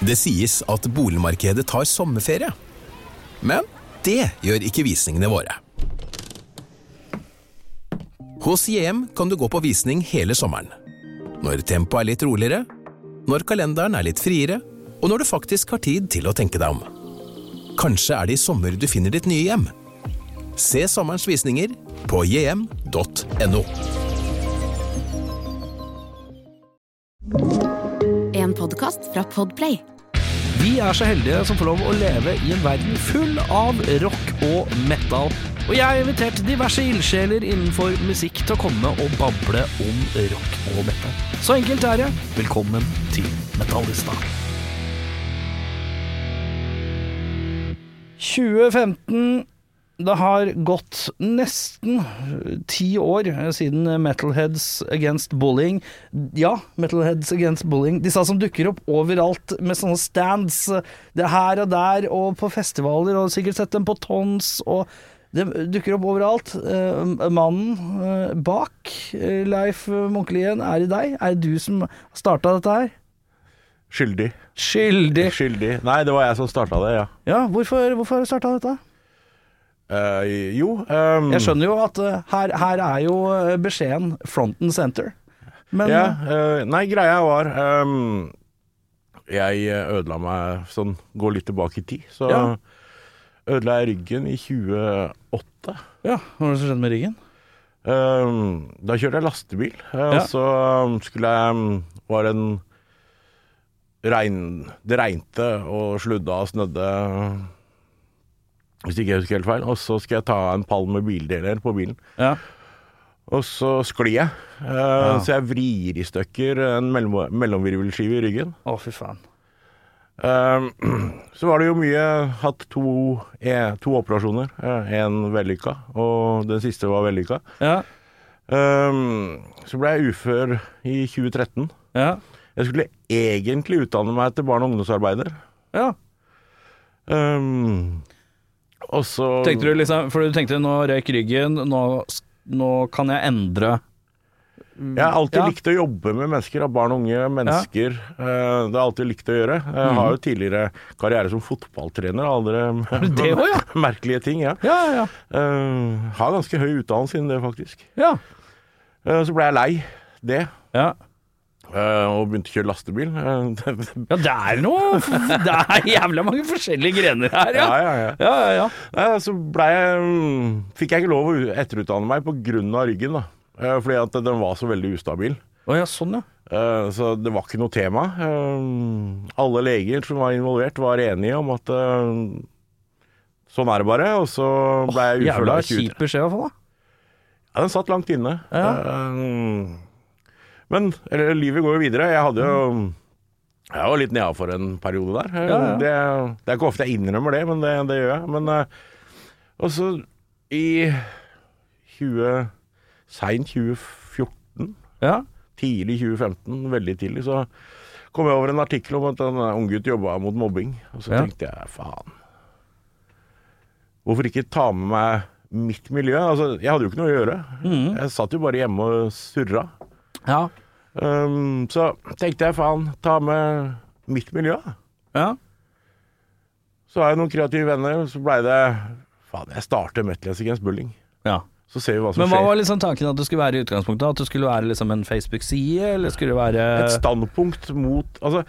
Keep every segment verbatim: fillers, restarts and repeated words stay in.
Det sies at boligmarkedet tar sommerferie. Men det gjør ikke visningene våre. Hos J M kan du gå på visning hele sommeren. Når tempoet er litt roligere, når kalenderen er litt friere, og når du faktisk har tid til å tenke deg om. Kanskje er det i sommer du finner ditt nye hjem. Se sommerens visninger på j m punktum n o. En podcast fra Podplay. Vi er så heldige som får lov å leve i en verden full av rock og metal. Og jeg har invitert diverse ildsjeler innenfor musikk til å komme og bable om rock og metal. Så enkelt er det. Velkommen til Metallista. tjue femten, det har gått nesten ti år siden Metalheads Against Bullying. Ja, Metalheads Against Bullying. Disse som dukker opp overalt med sånne stands. Det er her og der, og på festivaler, og sikkert sett dem på tons, og det dukker opp overalt. Uh, mannen uh, bak uh, Leif Munkelien, er det deg? Er det du som startet dette her? Skyldig. Skyldig. Skyldig. Nei, det var jeg som startet det, ja. Ja, hvorfor, hvorfor har du startet dette? Uh, jo um, Jeg skjønner jo at uh, her, her er jo beskjeden front and center. Men ja, uh, nei, greia var um, jeg ødela meg sånn, går litt tilbake i tid. Så ja. Ødela jeg ryggen i tjueåtte. Ja, hva var det som skjedde med ryggen? Um, da kjørte jeg lastebil. uh, ja. Så um, skulle jeg var en regn, det regnte og sludda og snødde, hvis ikke jeg husker helt feil. Og så skal jeg ta en pall med bildeler på bilen. Ja. Og så sklir jeg. Uh, ja. Så jeg vrir i stykker en mellom, mellomvirvelskive i ryggen. Å, fy faen. Uh, så var det jo mye, hatt to, eh, to operasjoner. Uh, en vellykka, og den siste var vellykka. Ja. Uh, så ble jeg ufør i tjue tretten. Ja. Jeg skulle egentlig utdanne meg til barne- og ungdomsarbeider. Ja. Um, og så tenkte du liksom, for du tenkte nå røyk ryggen, nå, nå kan jeg endre. Jeg har alltid ja. likt å jobbe med mennesker, av barn og unge mennesker. Ja. Uh, det har jeg alltid likt å gjøre. Jeg mm. har jo tidligere karriere som fotballtrener, aldri det også, ja. merkelige ting, ja. ja, ja. Uh, har ganske høy utdannelse innen det, faktisk. Ja. Uh, så ble jeg lei det. Ja. Uh, og begynte å kjøre lastebil. Ja, det er noe det er jævla mange forskjellige grener her, ja. Ja, ja, ja. ja, ja, ja. Uh, så ble jeg, fikk jeg ikke lov å etterutdanne meg på grunn av ryggen, da. Uh, fordi at den var så veldig ustabil. Å ja, sånn, ja. Uh, så det var ikke noe tema. Uh, alle leger som var involvert var enige om at uh, sånn er det bare, og så ble jeg ufør. Jævla kjip beskjed i hvert fall, da. Ja, den satt langt inne. Ja. Uh, Men eller, livet går jo videre. Jeg hadde jo Jeg var litt nede for en periode der. Ja, ja. Det, det er ikke ofte jeg innrømmer det, men det, det gjør jeg. Men og så i tjue seint tjue fjorten, ja. tidlig tjue femten, veldig tidlig, så kom jeg over en artikkel om at en unggutt jobbet mot mobbing. Og så ja. tenkte jeg, faen, hvorfor ikke ta med meg mitt miljø? Altså, jeg hadde jo ikke noe å gjøre. Mm. Jeg satt jo bare hjemme og surra. Ja. Um, så tenkte jeg, faen, ta med mitt miljø. Ja. Så har jeg noen kreative venner, så ble det, faen, jeg startet Metalheads Against Bullying. Ja. Så ser vi hva som skjer. Men hva var liksom tanken at du skulle være i utgangspunktet? At du skulle være liksom en Facebook-side, eller skulle det være et standpunkt mot, altså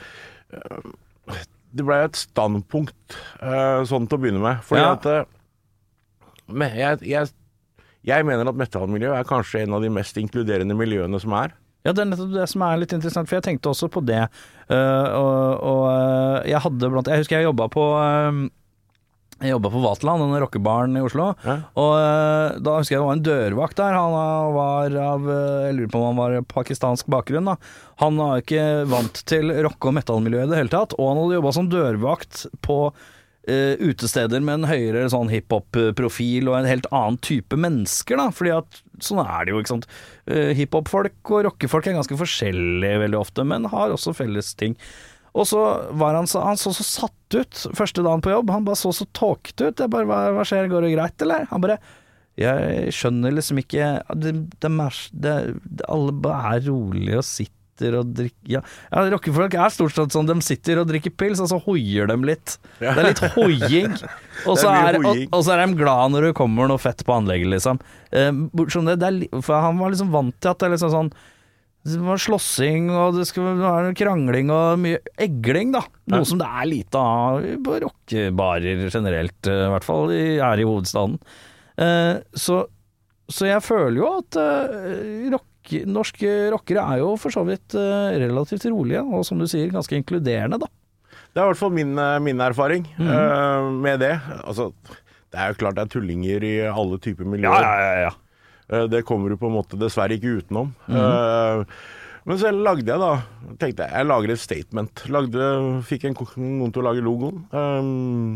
det ble et standpunkt uh, sånn til å begynne med. Fordi ja. at uh, men jeg, jeg Jeg mener at metallmiljøet er kanskje en av de mest inkluderende miljøene som er. Ja, det er nettopp det som er litt interessant, for jeg tenkte også på det. Uh, og, og jeg hadde blant Jeg husker jeg jobbet på uh, Jeg jobbet på Vaterland, denne rockebaren i Oslo. Ja. Og uh, da husker jeg det var en dørvakt der. Han var av Jeg lurer på om han var pakistansk bakgrunn, da. Han var ikke vant til rock- og metallmiljøet i det hele tatt. Og han hadde jobbet som dørvakt på Uh, utesteder med en høyere sånn hiphop-profil og en helt annen type mennesker, da, fordi at sånn er det jo, ikke sant. Uh, hiphop-folk og rockefolk er ganske forskjellige veldig ofte, men har også felles ting. Og så var han så, han så så satt ut første dagen på jobb, han bare så så tåket ut. Jeg bare, hva, hva skjer, går det greit, eller? Han bare, jeg skjønner liksom ikke, det, det, det, det alle bare er rolig og sitter sitter og drikker Ja, ja rockefolk er stort sett sånn, de sitter og drikker pils, og så hoier dem litt. Ja. Det er litt hoiing. Og så er, og, og så er de glad når det kommer noe fett på anlegget, liksom. Eh, det, det er, for han var liksom vant til at det er liksom sånn det var slåssing, og det skal være krangling og mye egling, da. Noe ja. Som det er lite av på rockebarer generelt, i hvert fall her i hovedstaden. Eh, så, så jeg føler jo at eh, rock, norske rockere er jo for så vidt eh, relativt rolige, og som du sier, ganske inkluderende, da. Det er i hvert fall min, min erfaring mm. uh, med det. Altså, det er jo klart det er tullinger i alle typer miljøer. Ja, ja, ja, ja. Det kommer du på en måte dessverre ikke utenom. Mm. Uh, men så lagde jeg da, tenkte jeg, jeg lager et statement. Lagde, fikk en, noen til å lage logoen. Um,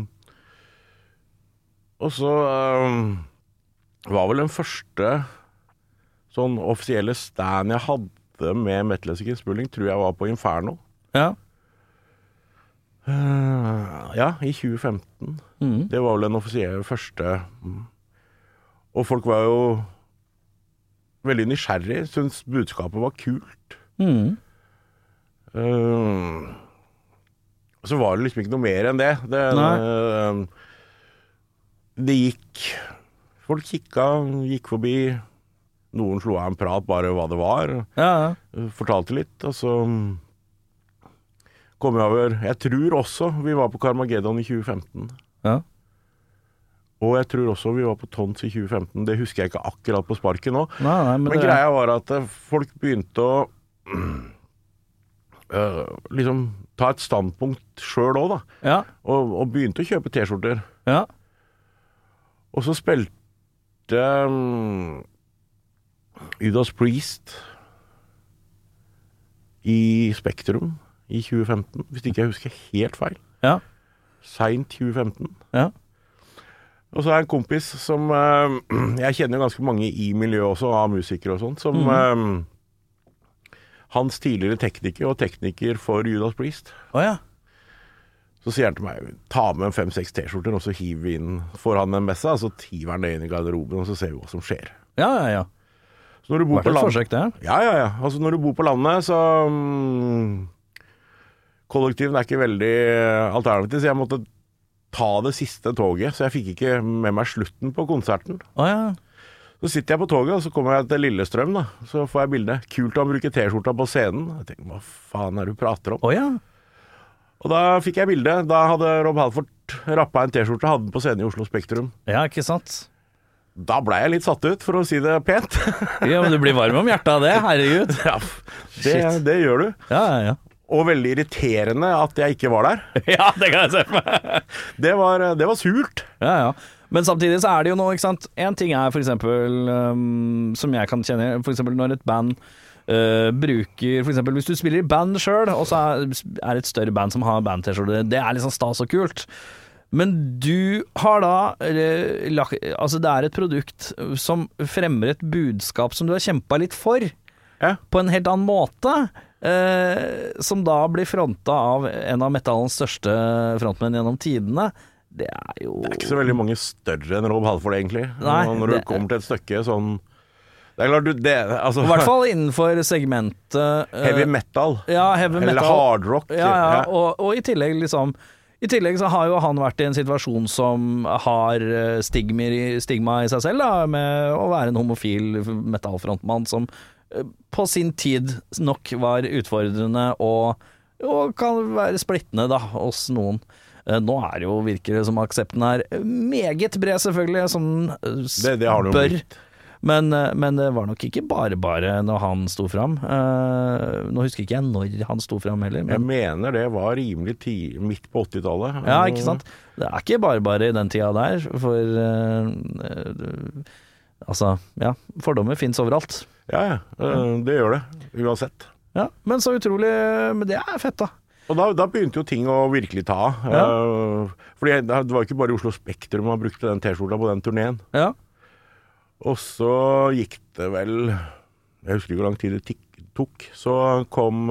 og så um, var vel den første sånn offisielle stand jeg hadde med Metal Music Spurling, tror jeg var på Inferno. Ja. Uh, ja, i tjue femten. Mm. Det var vel den offisielle første. Mm. Og folk var jo veldig nysgjerrig, syntes budskapet var kult. Mm. Uh, så var det liksom ikke noe mer enn det. Det, uh, det gikk folk kikka, gikk forbi, noen slo av en prat bare hva det var, ja, ja. Fortalte litt, og så kom jeg over, jeg tror også vi var på Carmageddon i tjue femten. Ja. Og jeg tror også vi var på Tons i tjue femten. Det husker jeg ikke akkurat på sparken nå. Nei, nei, men men greia var at folk begynte å uh, liksom ta et standpunkt selv også da. Ja. Og, og begynte å kjøpe t-skjorter. Ja. Og så spilte um, Judas Priest i Spektrum i tjue femten, hvis ikke jeg husker helt feil. Ja. Sent tjue femten. Ja. Og så er en kompis som uh, jeg kjenner ganske mange i miljøet også, av musikere og sånt, som mm. uh, hans tidligere tekniker og tekniker for Judas Priest. Å ja. Så sier han til meg, ta med en fem-seks t-skjorter, og så hiver vi inn, får han en med seg, og så hiver han det inn i garderoben, og så ser vi hva som skjer. Ja, ja, ja. Så når du bor Vært på et land... forsøk, det? Ja, ja, ja. Altså når du bor på landet, så um, kollektiven er ikke veldig alternativ, så jeg måtte ta det siste toget, så jeg fikk ikke med meg slutten på konserten. Å ja. Så sitter jeg på toget, og så kommer jeg til Lillestrøm, da. Så får jeg bildet. Kult å bruke t-skjorta på scenen. Jeg tenker, hva faen er det du prater om? Å ja. Og da fikk jeg bildet. Da hadde Rob Halford rappet en t-skjorte, hadde den på scenen i Oslo Spektrum. Ja, ikke sant? Da ble jeg litt satt ut, for å si det pent. Ja, men du blir varm om hjertet av det, herregud. Ja, det, det gjør du. Ja, ja, ja. Og veldig irriterende at jeg ikke var der. Ja, det kan jeg se for meg. Det var, det var surt. Ja, ja. Men samtidig så er det jo noe, ikke sant. En ting er for eksempel, um, som jeg kan kjenne, for eksempel når et band uh, bruker, for eksempel hvis du spiller i band selv, og så er, er et større band som har band-t-skjorte, det er liksom stas og kult. Men du har da, altså det er et produkt som fremmer et budskap som du har kjempet litt for, ja. På en helt annen måte. Eh, som da blir fronta av en av metallens største frontmenn gjennom tidene. Det er jo Det er ikke så veldig mange større enn Rob Halford egentlig. Nei, når det... du kommer til et stykke sånn Det er klart du det, altså... I hvert fall innenfor segmentet uh, heavy metal. Ja, heavy metal. Eller hard rock. Ja, ja. Og, og i tillegg liksom I tillegg så har jo han vært i en situasjon som har stigma i, stigma i seg selv, da, med å være en homofil metallfrontmann som på sin tid nok var utfordrende og, og kan være splittende da, hos noen. Nå er jo, virker det som aksepten er meget bred selvfølgelig, som det, det har du bør. Men, men det var nok ikke bare bare når han sto fram. Uh, nå husker ikke jeg når han sto fram heller. Men... Jeg mener det var rimelig tid, midt på åttitallet. Ja, ikke sant? Det er ikke bare bare i den tida der, for uh, uh, altså, ja, fordommer finnes overalt. Ja, ja, uh, det gjør det, uansett. Ja, men så utrolig, men det er fett da. Og da, da begynte jo ting å virkelig ta. Ja. Uh, fordi det var ikke bare Oslo Spektrum man brukte den t-skjorta på den turneen. Ja. Og så gikk det vel, jeg husker ikke hvor lang tid det tok, så kom,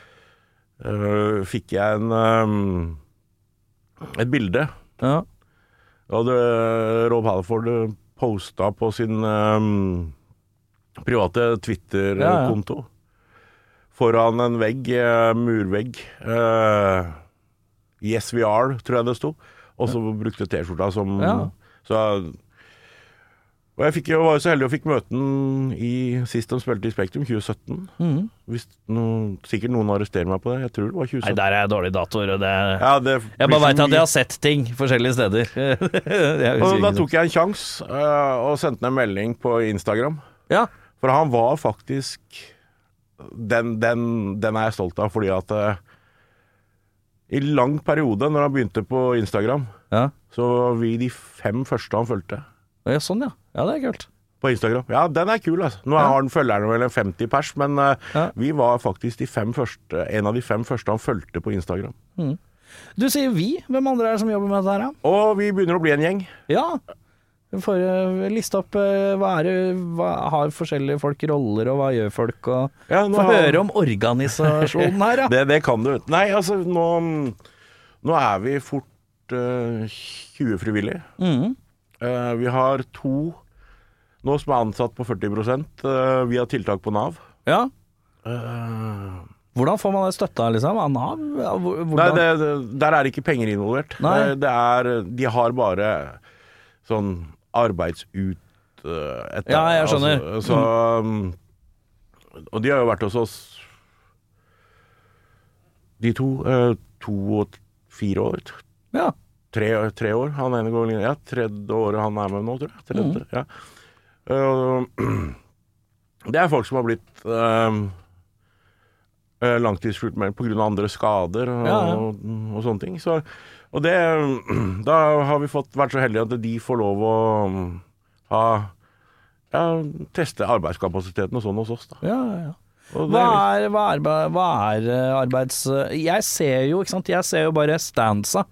uh, fikk jeg en, um, et bilde. Ja. Og det, Rob Halford postet på sin um, private Twitter-konto. Ja, ja. foran en vegg, uh, murvegg. Uh, yes, we are, tror jeg det sto. Og så brukte T-skjorta som... Ja. Så, og jeg, fikk, jeg var jo så heldig og fikk møte den i, sist de spilte i Spektrum, tjue sytten. Mm. Hvis noen, sikkert noen arresterer meg på det. Jeg tror det var tjue sytten. Nei, der er jeg dårlig datoer. Og det... Ja, det jeg bare vet at jeg har sett ting forskjellige steder. Og da tok jeg en sjanse uh, og sendte en melding på Instagram. Ja. For han var faktisk... Den, den, den er jeg stolt av, fordi at uh, i lang periode, når han begynte på Instagram, ja. så var vi de fem første han fulgte. Ja, sånn ja. Ja, det er kult. På Instagram. Ja, den er kul, altså. Nå ja. har han følgerne vel en femti pers, men uh, ja. vi var faktisk de fem første, en av de fem første han fulgte på Instagram. Mm. Du sier vi. Hvem andre er det som jobber med dette her, da? Og vi begynner å bli en gjeng. Ja. Vi får uh, liste opp uh, hva, er det, hva har forskjellige folk roller, og hva gjør folk, og ja, få har... høre om organisasjonen her, ja. det, det kan du. Nei, altså, nå, nå er vi fort uh, tjue frivillige. Mm. Uh, vi har to nå som er ansatt på førti prosent uh, via tiltak på Nav. Ja. Uh, Hvordan får man det støtta, liksom? Av Nav? Hvordan? Nei, det, det, der er ikke penger involvert. Nei. Det er, de har bare sånn arbeidsut uh, etter, ja, jeg skjønner. Altså, så, um, og de har jo vært hos oss de to, uh, to og fire år. Ja. Tre, tre år. Han ene går ja, tredje året han er med nå, tror jeg. Tredje, mm. ja. Uh, det er folk som har blitt uh, langtidssykmeldt på grunn av andre skader og, ja, ja. og, og sånne ting. Så Og det, da har vi fått vært så heldige at de får lov å ha, ja, teste arbeidskapasiteten og sånn hos oss. Da. Ja, ja. Hva er, hva, er, hva er arbeids... Jeg ser jo, ikke sant, jeg ser jo bare stansa.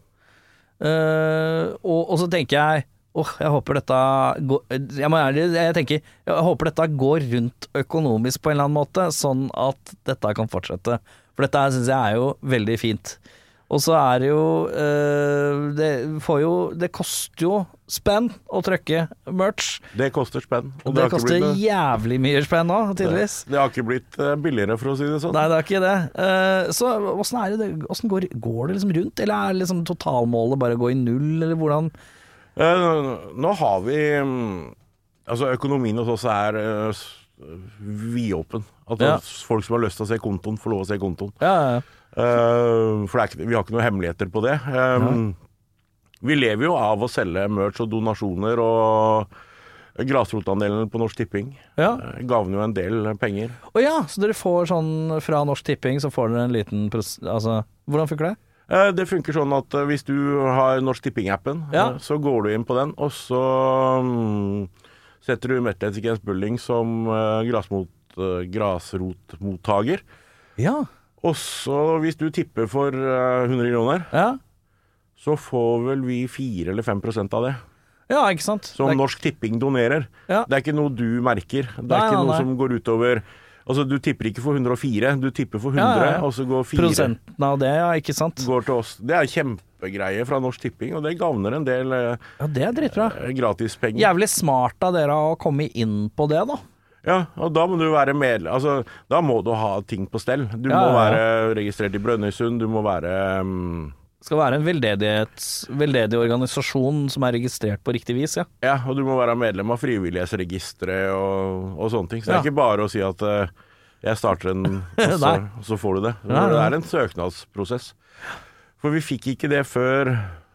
Uh, og, og så tenker jeg, åh, oh, jeg håper dette går, jeg, må ærlig, jeg tenker, jeg håper dette går rundt økonomisk på en eller annen måte, sånn at dette kan fortsette. For dette synes jeg er jo veldig fint. Og så er det jo øh, det får jo Det koster jo spenn å trykke merch. Det koster spenn. Og det, det koster blitt, jævlig mye spenn nå, tydeligvis. Det, det har ikke blitt billigere, for å si det sånn. Nei, det har ikke det. Uh, så hvordan er det, hvordan går, går det liksom rundt? Eller er liksom totalmålet bare å gå i null, eller hvordan? Uh, nå har vi Altså, økonomien hos oss er uh, vidåpen. At ja. folk som har lyst til å se kontoen, får lov å se kontoen. Ja, ja, ja. Uh, for det er ikke, vi har ikke noen hemmeligheter på det. Um, ja. Vi lever jo av å selge merch og donasjoner, og grasrotandelen på Norsk Tipping ja. uh, gav jo en del penger. Å ja, så dere får sånn fra Norsk Tipping, så får dere en liten pros- altså, hvordan funker det? Uh, det funker sånn at uh, hvis du har Norsk Tipping-appen, ja. uh, så går du inn på den, og så um, setter du Mette Sikens Bulling som uh, grasmot, uh, grasrotmottager. Ja. Og så hvis du tipper for uh, hundre kroner, ja. så får vel vi fire eller fem prosent av det. Ja, ikke sant? Som er... Norsk Tipping donerer. Ja. Det er ikke noe du merker. Det er nei, ikke noe nei. som går utover... Altså, du tipper ikke for hundre og fire, du tipper for hundre, ja, ja. og så går fire... Prosenten av det, ja, ikke sant? Går til oss. Det er kjempegreie fra Norsk Tipping, og det gavner en del uh, ja, det er dritbra. Uh, gratispenger. Jævlig smart av dere å komme inn på det, da. Ja, og da må du være medlem, altså, da må du ha ting på stell. Du ja, må være ja. registrert i Brønnøysund, du må være... Um... Skal være en veldedig organisasjon som er registrert på riktig vis, ja. Ja, og du må være medlem av frivillighetsregistret og, og sånne ting. Så det er ja. ikke bare å si at uh, jeg starter en, og så, og så får du det. Så det er en søknadsprosess. For vi fikk ikke det før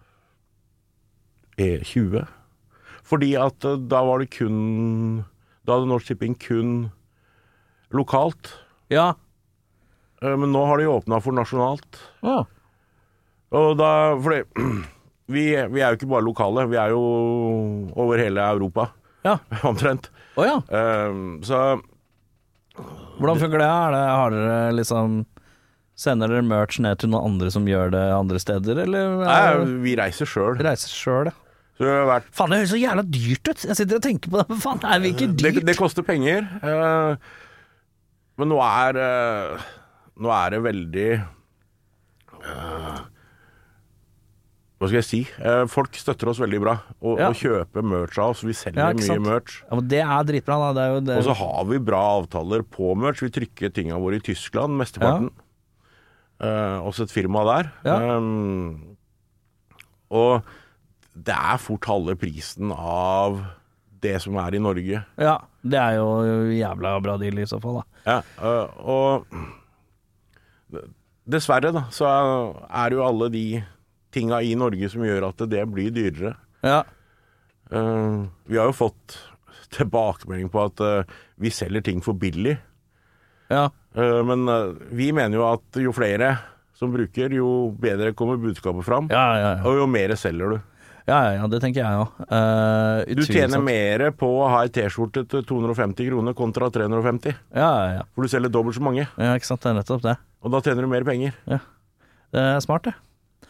E tjue. Fordi at uh, da var det kun... Da hadde Norsk Tipping kun lokalt. Ja. Men nå har de åpnet for nasjonalt. Ja. Og da, fordi vi, vi er jo ikke bare lokale, vi er jo over hele Europa. Ja. Omtrent. Å ja. Um, så... Hvordan funker det? Er det? Har dere liksom... Sender dere merch ned til noen andre som gjør det andre steder, eller? Nei, vi reiser selv. Reiser selv, ja. Så det har vært... Faen, det høres så jævla dyrt ut. Jeg sitter og tenker på det, men faen, er vi ikke dyrt? Det, det koster penger. Uh, men nå er uh, Nå er det veldig uh, hva skal jeg si, eh, folk støtter oss veldig bra, og, Ja. og kjøper merch av oss. Vi selger Ja, ikke mye sant? merch. Ja, men det er dritbra, da. Det er jo det. Og så har vi bra avtaler på merch. Vi trykker tingene våre i Tyskland, mesteparten. Eh, også et firma der. Ja. Um, og det er fort halve prisen av det som er i Norge. Ja, det er jo jævla bra deal i så fall, da. Ja, øh, og dessverre da, så er det jo alle de tinga i Norge som gjør at det blir dyrere. Ja. Uh, vi har jo fått tilbakemelding på at uh, vi selger ting for billig. Ja. Uh, men uh, vi mener jo at jo flere som bruker, jo bedre kommer budskapet fram. Ja, ja, ja. Og jo mer selger du. Ja, ja, ja, det tenker jeg jo. Uh, Du tjener mer på å ha en t-skjorte til to hundre og femti kroner kontra tre hundre og femti. Ja, ja, ja. For du selger dobbelt så mange. Ja, ikke sant, det er nettopp det. Og da tjener du mer penger. Ja, det er smart det.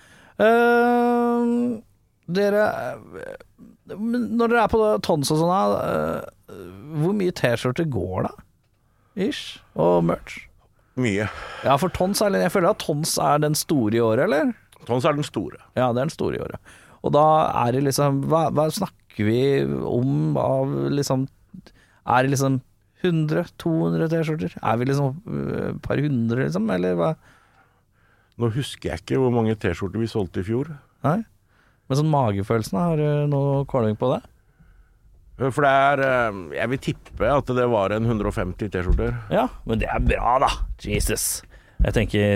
Uh, dere men når dere er på tons og sånn, uh, hvor mye t-skjorter går da? Ish, og merch? Mye. Ja, for tons er, jeg føler at tons er den store i året, eller? Tons er den store. Ja, det er den store i året. Og da er det liksom, hva, hva snakker vi om av liksom, er det liksom hundre, to hundre t-skjorter? Er vi liksom et par hundre liksom, eller hva? Nå husker jeg ikke hvor mange t-skjorter vi solgte i fjor. Nei? Men sånn magefølelsen, har du noe kåling på det? For det er, jeg vil tippe at det var en hundre og femti t-skjorter. Ja, men det er bra da, Jesus. Jeg tenker,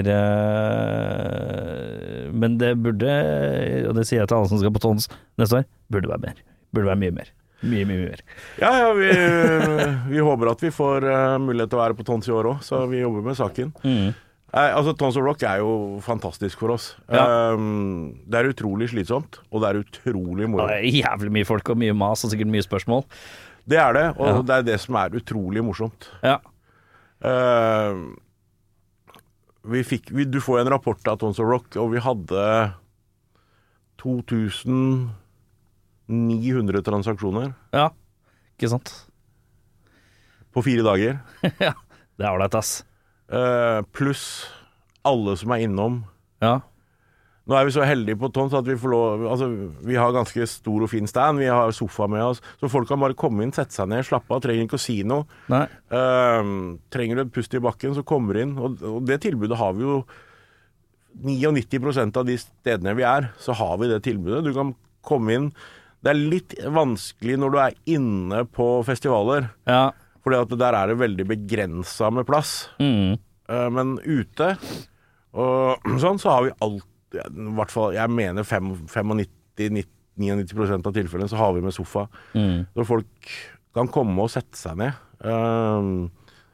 øh, men det burde, og det sier jeg til alle som skal på tons neste år, burde være mer. Burde være mye mer. Mye, mye mer. Ja, ja, vi, vi håper at vi får uh, mulighet til å være på tons i år også, så vi jobber med saken. Mm. Eh, altså, Tons of Rock er jo fantastisk for oss. Ja. Um, det er utrolig slitsomt, og det er utrolig moro. Det er jævlig mye folk og mye mas og sikkert mye spørsmål. Det er det, og Ja. det er det som er utrolig morsomt. Ja. Uh, vi fikk, vi, du får en rapport av Tons of Rock, og vi hadde to tusen ni hundre transaksjoner Ja, ikke sant? på fire dager. Ja, det er ålreit, ass. Uh, pluss alle som er innom. Ja. Nå er vi så heldige på Tons at vi får lov, altså vi har ganske stor og fin stand, vi har sofa med oss, så folk kan bare komme inn, sette seg ned, slappe av, trenger ikke å si noe. Nei. Uh, trenger du et pust i bakken, så kommer du inn, og, og det tilbudet har vi jo nittini prosent av de stedene vi er, så har vi det tilbudet. Du kan komme inn. Det er litt vanskelig når du er inne på festivaler, Ja. fordi at der er det veldig begrenset med plass. Mm. Uh, men ute, og sånn, så har vi alt, i hvert fall, jeg mener nittini til nittini prosent av tilfellene så har vi med sofa. Mm. Når folk kan komme og sette seg ned uh,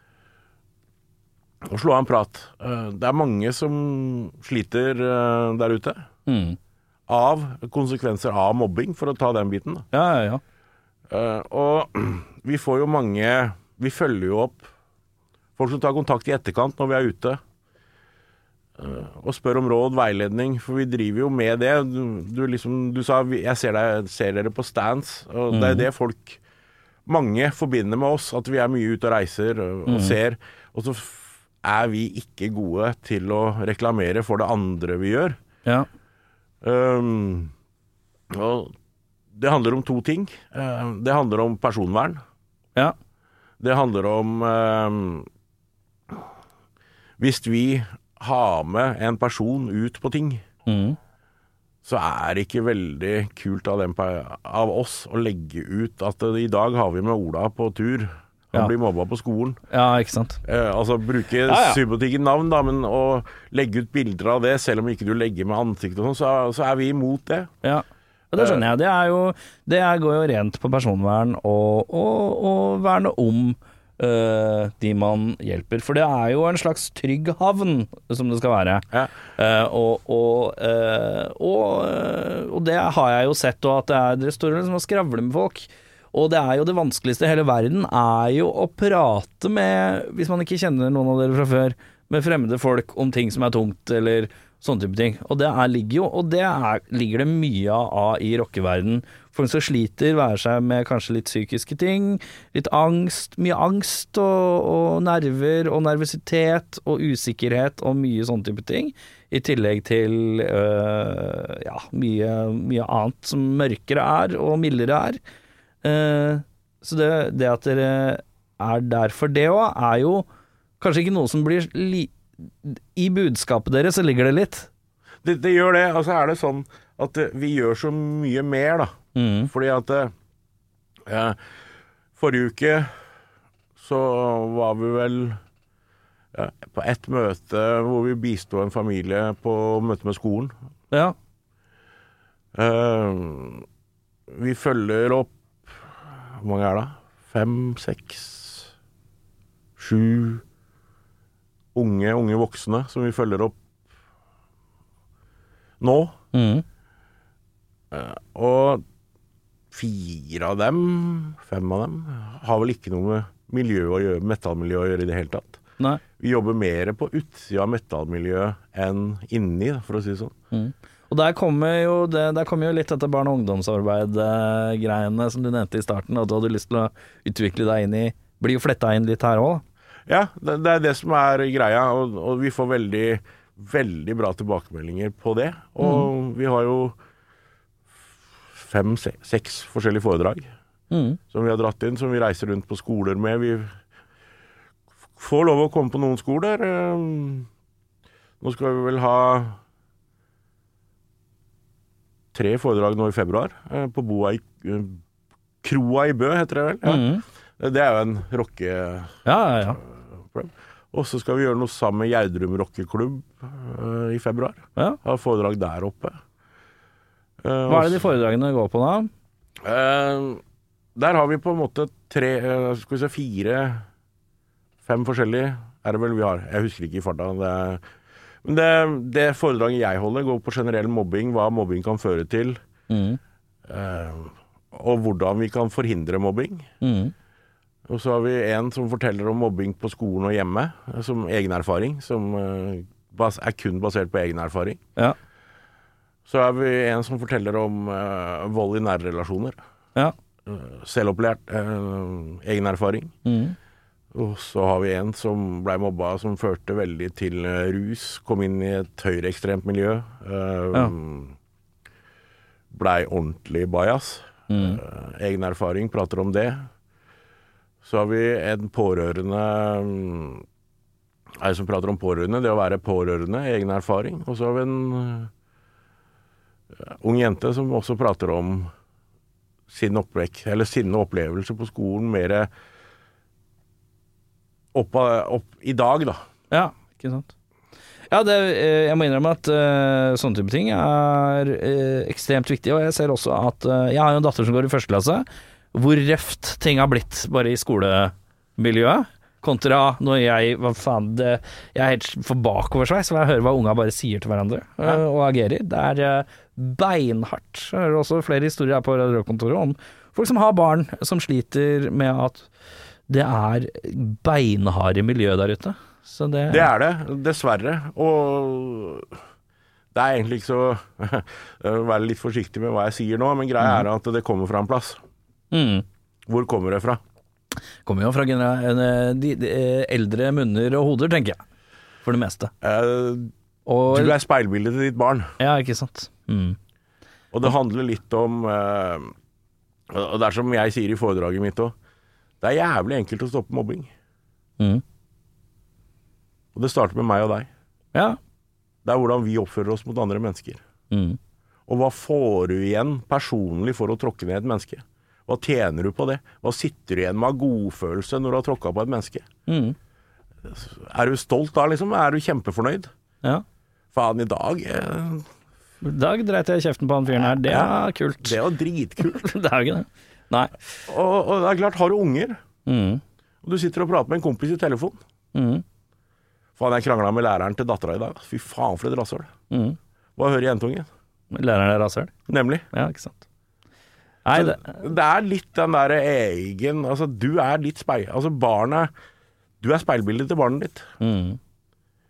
og slå av en prat. Uh, det er mange som sliter uh, der ute Mm. av konsekvenser av mobbing, for å ta den biten. Da. Ja, ja, ja. Uh, og vi får jo mange, vi følger jo opp folk som tar kontakt i etterkant når vi er ute. Uh, og spør om råd, veiledning, for vi driver jo med det. Du, du, liksom, du sa jeg ser, deg, ser dere på stands, og mm. det er det folk mange forbinder med oss, at vi er mye ute og reiser og, og mm. ser, og så er vi ikke gode til å reklamere for det andre vi gjør. Ja. Um, og det handler om to ting. Uh, det handler om personvern. Ja. Det handler om um, hvis vi ha med en person ut på ting, Mm. så er det ikke veldig kult av, dem, av oss å legge ut at uh, i dag har vi med Ola på tur. Han Ja. blir mobba på skolen. Ja, ikke sant? Eh, altså bruke Ja, ja. Subotikken navn, da, men å legge ut bilder av det, selv om ikke du legger med ansikt og sånn, så, så er vi imot det. Ja. Og det skjønner jeg. Det er jo Det er, går jo rent på personvern og, og, og verne om øh, de man hjelper. For det er jo en slags trygg havn, som det skal være. Ja. Uh, og, og, uh, og, uh, og det har jeg jo sett, og at det er dere står liksom og skravler med folk. Og det er jo det vanskeligste i hele verden, er jo å prate med, hvis man ikke kjenner noen av dere fra før, med fremmede folk om ting som er tungt, eller sånne type ting. Og det er, ligger jo, og det er, ligger det mye av i rockeverden. Folk som sliter, være seg med kanskje litt psykiske ting, litt angst, mye angst og, og nerver og nervøsitet og usikkerhet og mye sånne type ting. I tillegg til øh, ja, mye, mye annet som mørkere er og mildere er. Uh, så det, det at dere er der for det også, er jo kanskje ikke noe som blir li- i budskapet deres så ligger det litt. Det, det gjør det, altså er det sånn at uh, vi gjør så mye mer da, mm. fordi at uh, forrige uke så var vi vel uh, på et møte hvor vi bistod en familie på møte med skolen. Ja. Uh, vi følger opp, hvor mange er det? Fem, seks, sju unge, unge voksne som vi følger opp nå. Mm. Uh, og fire av dem, fem av dem, har vel ikke noe med miljø å gjøre, metallmiljø å gjøre i det hele tatt. Nei. Vi jobber mer på utsida av metallmiljøet enn inni, for å si det sånn. Mm. Og der kommer jo, det, der kommer jo litt dette barne- og ungdomsarbeid-greiene som du nevnte i starten, at du hadde lyst til å utvikle deg inn i, blir jo flettet inn litt her også. Ja, det, det er det som er greia, og, og vi får veldig, veldig bra tilbakemeldinger på det. Og mm. vi har jo fem, se, seks forskjellige foredrag mm. som vi har dratt inn, som vi reiser rundt på skoler med. Vi får lov å komme på noen skoler. Nå skal vi vel ha tre foredrag nå i februar, på Boa i, Kroa i Bø, heter det vel. Ja. Mm. Det er jo en rocke... Ja, ja, ja. Og så skal vi gjøre noe sammen med Gjerdrum rockeklubb uh, i februar. Ja. Ha foredrag der oppe. Uh, Hva er det de foredragene går på da? Uh, der har vi på en måte tre, uh, skal vi se, fire, fem forskjellige, er det vel vi har. Jeg husker ikke i farta. Det, men det, det foredraget jeg holder går på generell mobbing, hva mobbing kan føre til, mm. uh, og hvordan vi kan forhindre mobbing. Mm. Og så har vi en som forteller om mobbing på skolen og hjemme, som egen erfaring, som uh, er kun basert på egen erfaring. Ja. Så har vi en som forteller om uh, vold i nære relasjoner. Ja. Uh, selvopplært, uh, egen erfaring. Mm. Og så har vi en som ble mobba, som førte veldig til uh, rus, kom inn i et høyreekstremt miljø. Uh, ja. Blei ordentlig bias. Mm. Uh, egen erfaring, prater om det. Så har vi en pårørende, en som prater om pårørende, det å være pårørende, egen erfaring. Og så har vi en uh, ung jente som også prater om sin oppvekk, eller sine opplevelser på skolen, mer opp, opp i dag da. Ja, ikke sant. Ja, det, jeg må innrømme at uh, sånne type ting er uh, ekstremt viktig, og jeg ser også at uh, jeg har jo en datter som går i første klasse, hvor røft ting har blitt bare i skolemiljøet, kontra når jeg, hva faen, det, jeg er helt for bakoversveis, så jeg hører hva unga bare sier til hverandre, ja. uh, og agerer. Det er uh, beinhardt. Jeg hører også flere historier her på radiokontoret om folk som har barn som sliter med at det er beinharde miljø der ute. Så det, det er det, dessverre. Og det er egentlig ikke så være litt forsiktig med hva jeg sier nå, men greia er at det kommer fra en plass. Mm. Hvor kommer det fra? Kommer jo fra genera- de, de eldre munner og hoder, tenker jeg. For det meste. Uh, og, du er speilbildet til ditt barn. Ja, ikke sant. Mm. Og det handler litt om uh, og det er som jeg sier i foredraget mitt også, det er jævlig enkelt å stoppe mobbing. Mm. Og det starter med meg og deg. Ja. Det er hvordan vi oppfører oss mot andre mennesker. Mm. Og hva får du igjen personlig for å tråkke ned et menneske? Hva tjener du på det? Hva sitter du igjen med av godfølelse når du har tråkket på et menneske? Mm. Er du stolt da, liksom? Er du kjempefornøyd? Ja. Faen, i dag... Eh... I dag dreit jeg kjeften på han fyren her. Det er kult. Det er jo dritkult. Det er jo ikke det. Nei. Og, og det er klart, har du unger, mm. og du sitter og prater med en kompis i telefon. Mm. Faen, jeg kranglet med læreren til datteren i dag. Fy faen for et rasshøl. Mm. Hva hører jentungen? Læreren er rasshøl? Nemlig. Ja, ikke sant. Nei, det... det er litt den der egen, altså du er litt speil, altså barnet, du er speilbildet til barnet ditt. Mm.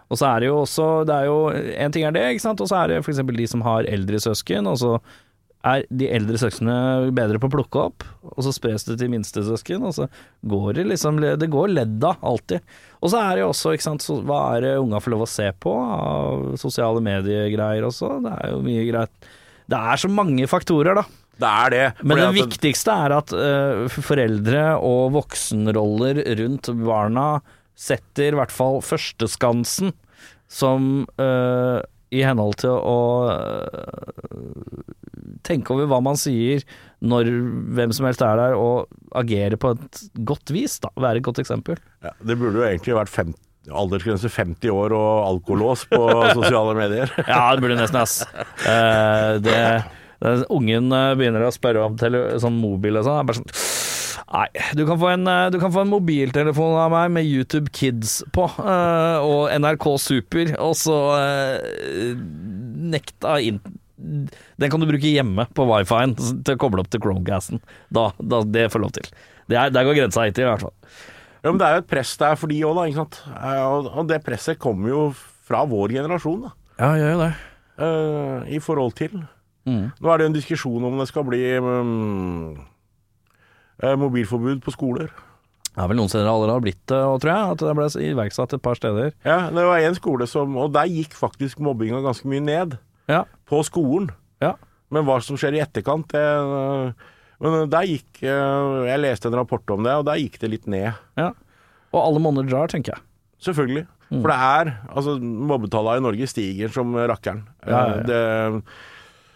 Og så er det jo også, det er jo, en ting er det, ikke sant, og så er det for eksempel de som har eldre søsken, og så er de eldre søskene bedre på å plukke opp, og så spres det til minste søsken, og så går det liksom, det går ledda alltid. Og så er det jo også, ikke sant, så, hva er det unga får lov å se på av sosiale mediegreier også, det er jo mye greit. Det er så mange faktorer da. Det er det. Men det at viktigste er at uh, foreldre og voksenroller rundt barna setter i hvert fall førsteskansen som uh, i henhold til å uh, tenke over hva man sier når hvem som helst er der, og agere på et godt vis, da, være et godt eksempel. Ja, det burde jo egentlig vært femti, aldersgrense femti år og alkolås på sosiale medier. Ja, det burde nesten, ass. Uh, det, det, ungen begynner å spørre om tele, sånn mobil og sånn, det er bare sånn nei, du kan, få en, du kan få en mobiltelefon av meg med YouTube Kids på, uh, og N R K Super, og så uh, nekta inn. Den kan du bruke hjemme på Wi-Fi-en til å koble opp til Chromecasten. Da, da, det får lov til. Det er, der går grensa hit i hvert fall. Ja, men det er jo et press der for de også da, ikke sant? Og, og det presset kommer jo fra vår generasjon da. Ja, gjør jo det. Uh, I forhold til. Mm. Nå er det jo en diskusjon om det skal bli... Um, mobilforbud på skoler. Det er vel noen steder allerede har blitt det, tror jeg, at det ble iverksatt et par steder. Ja, det var en skole som, og der gikk faktisk mobbinga ganske mye ned. Ja. På skolen. Ja. Men hva som skjer i etterkant, det, men der gikk, jeg leste en rapport om det, og der gikk det litt ned. Ja. Og alle måneder drar, tenker jeg. Selvfølgelig. Mm. For det er, altså mobbetallene i Norge stiger som rakkeren. Ja, ja, ja. Det,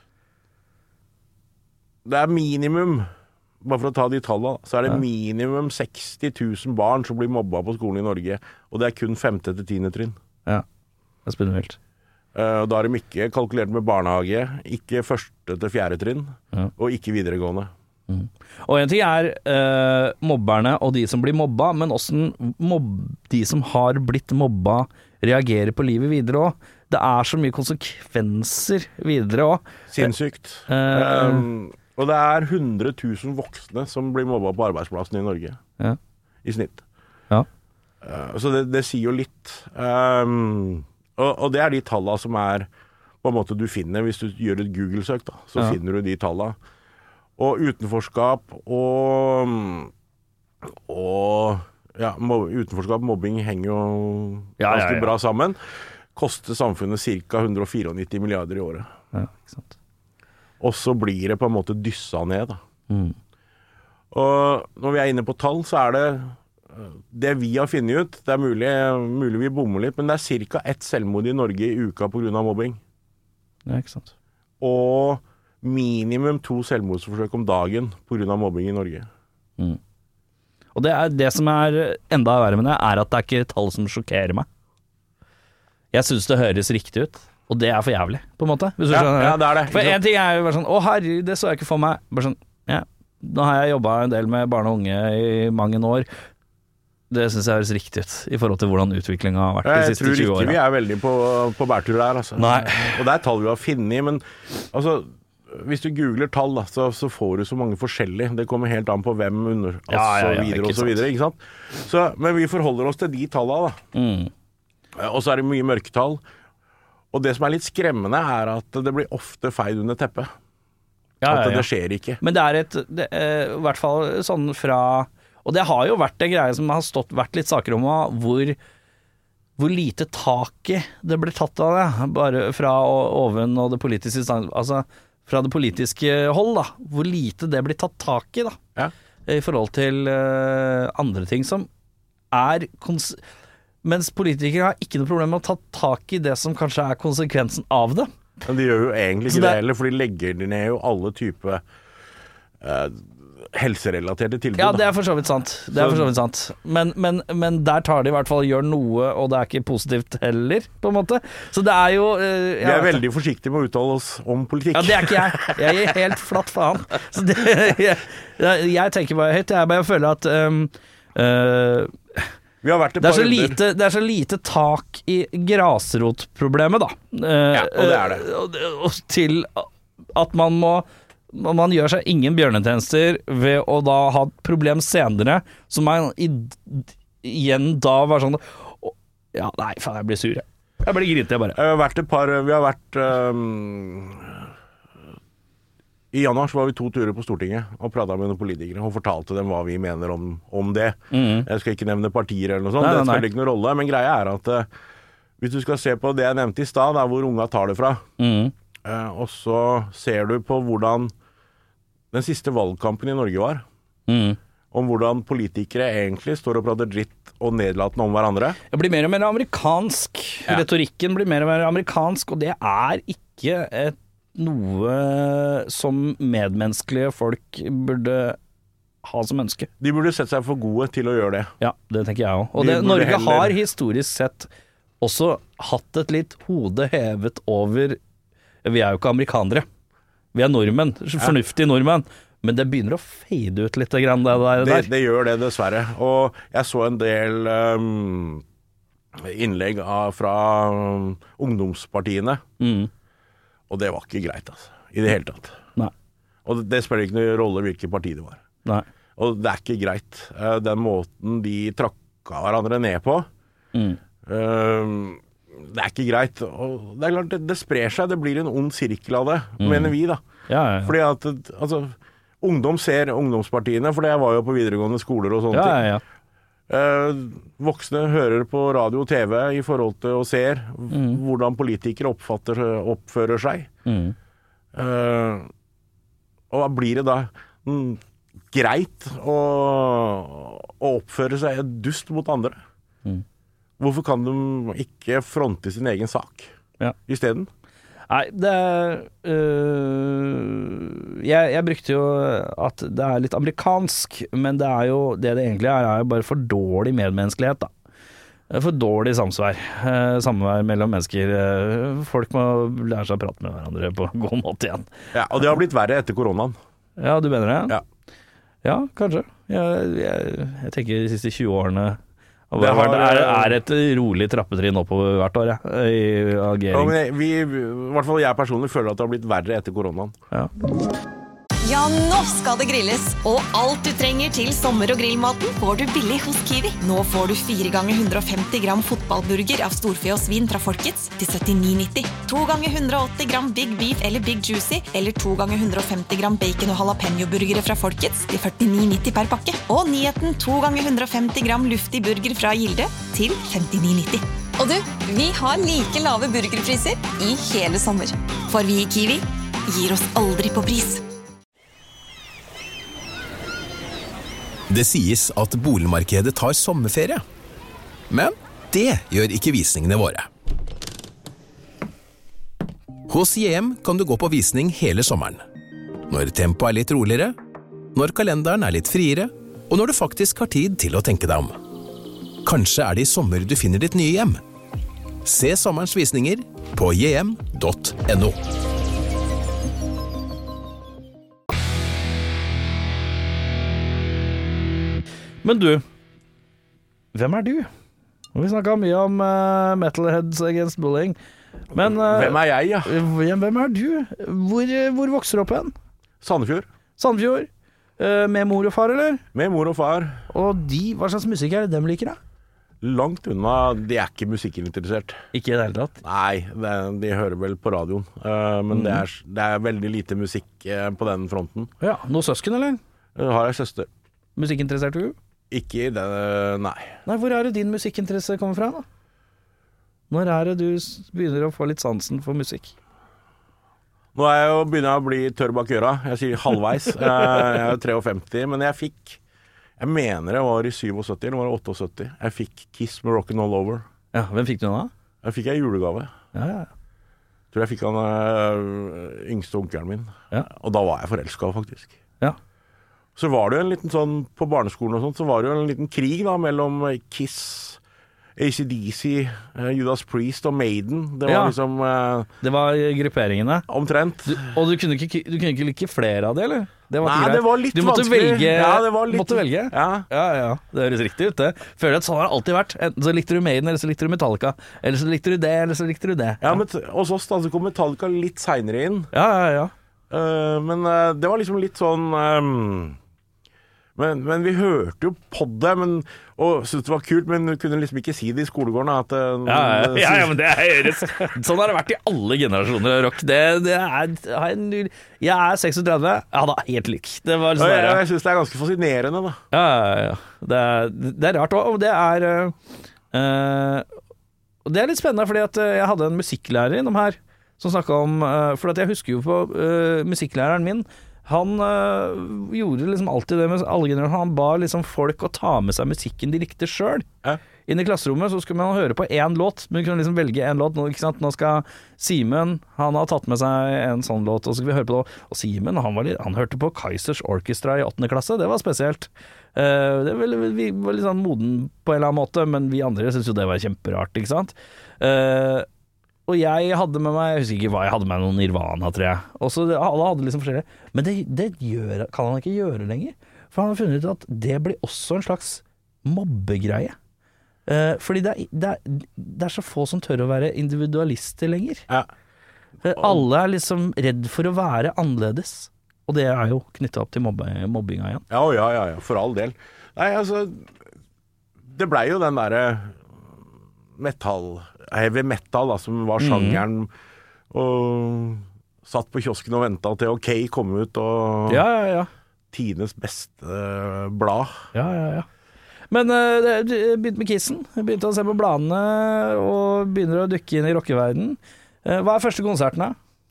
det er minimum, bare for å ta de tallene, så er det minimum seksti tusen barn som blir mobba på skolen i Norge, og det er kun femte til tiende trinn. Ja, det er spinnvilt. Uh, da er de ikke kalkulert med barnehage, ikke første til fjerde trinn, ja. Og ikke videregående. Mm. Og en ting er uh, mobberne og de som blir mobba, men også mobb, de som har blitt mobba reagerer på livet videre også. Det er så mye konsekvenser videre også. Sinnssykt. Uh, um, Og det er hundre tusen voksne som blir mobba på arbeidsplassen i Norge. Ja. I snitt. Ja. Uh, så det, det sier jo litt. Um, og, og det er de tallene som er på en måte du finner hvis du gjør et Google-søk, da. Så ja. Finner du de tallene. Og utenforskap og og ja, mob, utenforskap og mobbing henger jo ganske ja, ja, ja. bra sammen. Koster samfunnet ca. hundre og nittifire milliarder i året. Ja, ikke sant. Og så blir det på en måte dyssa ned da. Mm. Og når vi er inne på tall, så er det det vi har funnet ut, det er mulig, mulig vi bommer litt, men det er cirka ett selvmord i Norge i uka på grunn av mobbing. Ja, ikke sant. Og minimum to selvmordsforsøk om dagen på grunn av mobbing i Norge. Mm. Og det, er, det som er enda verre med det, er at det er ikke tall som sjokkerer meg. Jeg synes det høres riktig ut. Og det er for jævlig, på en måte. Hvis du ja, skjønner. Ja, det er det. For en ting er jo bare sånn, å herre, det så jeg ikke for meg. Bare sånn, ja, nå har jeg jobbet en del med barn og unge i mange år. Det synes jeg høres riktig ut, i forhold til hvordan utviklingen har vært de siste tjue årene. Jeg tror ikke vi er veldig på, på bærtur der, altså. Nei. Og det er tall vi har finnet, men altså, hvis du googler tall, da, så, så får du så mange forskjellige. Det kommer helt an på hvem under, og ja, ja, ja, så videre og så videre, ikke sant? Så, men vi forholder oss til de tallene, da. Mm. Og så er det mye mørketall. Og det som er litt skremmende er at det blir ofte feid under teppet. Ja, at ja, ja. Det skjer ikke. Men det er et, det, eh, i hvert fall sånn fra, og det har jo vært en greie som har stått, vært litt saker om hvor, hvor lite taket det ble tatt av det, bare fra oven og det politiske, altså fra det politiske hold da, hvor lite det blir tatt tak i da, ja. I forhold til uh, andre ting som er kons- mens politikere har ikke noe problem med å ta tak i det som kanskje er konsekvensen av det. Men de gjør jo egentlig ikke det, det heller, for de legger ned jo alle typer uh, helserelaterte tilbud. Ja, det er for så vidt sant. Det er for så vidt sant. Men, men, men der tar de i hvert fall gjør noe, og det er ikke positivt heller, på en måte. Så det er jo... Uh, vi er veldig forsiktige med å uttale oss om politikk. Ja, det er ikke jeg. Jeg gir helt flatt faen. Så det, jeg, jeg, jeg tenker bare høyt. Jeg bare føler at... Um, uh, Vi har vært det, er så lite, det er så lite tak i grasrotproblemet, da. Eh, ja, og det er det. Og, og til at man må Man gjør seg ingen bjørnetjenester ved å da ha et problem senere, som man i, igjen da var sånn Ja, nei, faen, jeg blir sur, jeg. Jeg blir grinete, jeg bare. Jeg har vært et par Vi har vært um, I januar så var vi to turer på Stortinget og pratet med noen politikere og fortalte dem hva vi mener om, om det. Mm. Jeg skal ikke nevne partier eller noe sånt, nei, det spiller ikke noen rolle. Men greia er at uh, hvis du skal se på det jeg nevnte i stad, der hvor unga tar det fra, mm. uh, og så ser du på hvordan den siste valgkampen i Norge var, mm. om hvordan politikere egentlig står og prater dritt og nedlatende om hverandre. Det blir mer og mer amerikansk. Ja. Retorikken blir mer og mer amerikansk, og det er ikke et, noe som medmenneskelige folk burde ha som ønske. De burde sette seg for gode til å gjøre det. Ja, det tenker jeg også. Og det, Norge heller... har historisk sett også hatt et litt hode hevet over. Vi er jo ikke amerikanere. Vi er nordmenn. Fornuftige nordmenn. Men det begynner å fade ut litt grann det der. Det, det gjør det, dessverre. Og jeg så en del um, innlegg av, fra um, ungdomspartiene, mm. og det var ikke greit, altså. I det hele tatt. Nei. Og det, det spiller ikke noen rolle hvilket parti det var. Nei. Og det er ikke greit. Uh, den måten de trakka hverandre ned på, mm. uh, det er ikke greit. Og det er klart, det, det sprer seg. Det blir en ond sirkel av det, mm. mener vi, da. Ja, ja, ja. Fordi at, altså... Ungdom ser ungdomspartiene, for det var jo på videregående skoler og sånne ja, ja, ja. ting. Eh, voksne hører på radio og T V i forhold til og ser mm. hvordan politikere oppfatter, oppfører seg. Mm. Eh, og hva blir det da mm, greit å, å oppføre seg dust mot andre? Mm. Hvorfor kan de ikke fronte sin egen sak ja. i stedet? Nei, det øh, jeg, jeg brukte jo at det er litt amerikansk, men det er jo det det egentlig er, er jo bare for dårlig medmenneskelighet, da. For dårlig samsvær. Eh, samvær mellom mennesker. Eh, folk må lære seg å prate med hverandre på en god måte igjen. Ja, og det har blitt verre etter koronaen. Ja, du mener det? Ja, ja kanskje. Jeg, jeg, jeg tenker de siste tjue årene det har, er, er et rolig trappetrinn oppover hvert år, ja, i agering. Ja, men jeg, vi, i hvert fall jeg personlig føler at det har blitt verre etter koronaen. Ja. Ja, nå skal det grilles, og alt du trenger til sommer- og grillmaten får du billig hos Kiwi. Nå får du fire ganger hundre og femti gram fotballburger av storfe og svin fra Folkets til syttini nitti. To ganger hundre og åtti gram Big Beef eller Big Juicy, eller to ganger hundre og femti gram bacon og jalapeno-burgere fra Folkets til førtini nitti per pakke. Og nyheten to ganger hundre og femti gram luftig burger fra Gilde til femtini nitti. Og du, vi har like lave burgerpriser i hele sommer. For vi i Kiwi gir oss aldri på pris. Det sies at boligmarkedet tar sommerferie. Men det gjør ikke visningene våre. Hos J M kan du gå på visning hele sommeren. Når tempoet er litt roligere, når kalenderen er litt friere, og når du faktisk har tid til å tenke deg om. Kanskje er det i sommer du finner ditt nye hjem. Se sommerens visninger på j m punktum n o. Men du, hvem er du? Vi snakket mye om uh, Metalheads Against Bullying. Men, uh, hvem er jeg, ja? Hvem er du? Hvor, hvor vokser du opp hen? Sandefjord. Sandefjord? Uh, med mor og far, eller? Med mor og far. Og de, hva slags musikk er det dem liker, da? Langt unna, de er ikke musikkinteressert. Ikke i det hele tatt? Nei, det, de hører vel på radioen. Uh, men mm. det, er, det er veldig lite musikk uh, på den fronten. Ja, noe søsken, eller? Uh, har jeg søster. Musikkinteressert du? Ikke i det, nei. Nei, hvor er det din musikkinteresse kommer fra, da? Når er det du begynner å få litt sansen for musikk? Nå er jeg jo begynner jeg å bli tørr bak øra. Jeg sier halvveis. Jeg er jo femtitre, men jeg fikk, jeg mener det var i syttisju, eller var det syttiåtte. Jeg fikk Kiss med Rockin' All Over. Ja, hvem fikk du da? Jeg fikk en julegave. Ja, ja. Jeg tror jeg fikk han øh, yngste onkelen min. Ja. Og da var jeg forelsket, faktisk. Ja. Så var det jo en liten sånn, på barneskolen og sånt, så var det jo en liten krig da, mellom Kiss, A C D C, uh, Judas Priest og Maiden. Det var ja. liksom uh, Det var grupperingene. Omtrent. Du, og du kunne, ikke, du kunne ikke like flere av det, eller? Det var Nei, det var litt du måtte vanskelig. Velge, ja, det var litt... måtte velge? Ja. ja, ja. Det høres riktig ut, det. Føler at sånn har det alltid vært. Enten så likte du Maiden, eller så likte du Metallica. Eller så likte du det, eller så likte du det. Ja, men hos oss da, så kom Metallica litt senere inn. Ja, ja, ja. Uh, men uh, det var liksom litt sånn... Um, Men, men vi hørte jo på det, men, og syntes det var kult, men vi kunne liksom ikke si det i skolegården. At, ja, ja, ja, ja, men det er sånn har det vært i alle generasjoner av rock. Det, det er, jeg er seksogtretti, ja da, helt lik. Det var sånn jeg jeg syns det er ganske fascinerende, da. Ja, ja, ja. Det er, det er rart, og det er øh, og det er litt spennende, fordi at jeg hadde en musikklærer innom her som snakket om, øh, for at jeg husker jo på øh, musikklæreren min. Han øh, gjorde liksom alltid det med alle generasjoner. Han ba liksom folk å ta med seg musikken de likte selv. Ja. Inn i klasserommet så skulle man høre på én låt. Man kunne liksom velge en låt. Nå, ikke sant? Nå skal Simen, han har tatt med seg en sånn låt, og så skal vi høre på det. Og Simen, han, var litt, han hørte på Kaizers Orchestra i åttende klasse. Det var spesielt. Uh, det var, vi var litt sånn moden på en eller annen måte, men vi andre synes jo det var kjemperart, ikke sant? Uh, Og jeg hadde med meg, jeg husker ikke hva jeg hadde med meg, noen Nirvana, tror jeg. Og så alle hadde liksom forskjellige. Men det, det gjør, kan han ikke gjøre lenger. For han har funnet ut at det blir også en slags mobbegreie. Eh, fordi det er, det, er, det er så få som tør å være individualister lenger. Ja. Alle er liksom redd for å være annerledes. Og det er jo knyttet opp til mobbe, mobbinga igjen. Ja, ja, ja, ja, for all del. Nei, altså, det ble jo den derre metall... heavy metal da, som var sjangeren, mm. og satt på kiosken og ventet til OK kom ut, og ja, ja, ja. Tines beste uh, blad. Ja, ja, ja. Men uh, jeg begynte med Kissen, jeg begynte å se på bladene, og begynner å dykke inn i rockeverden. Uh, hva er første konserten da?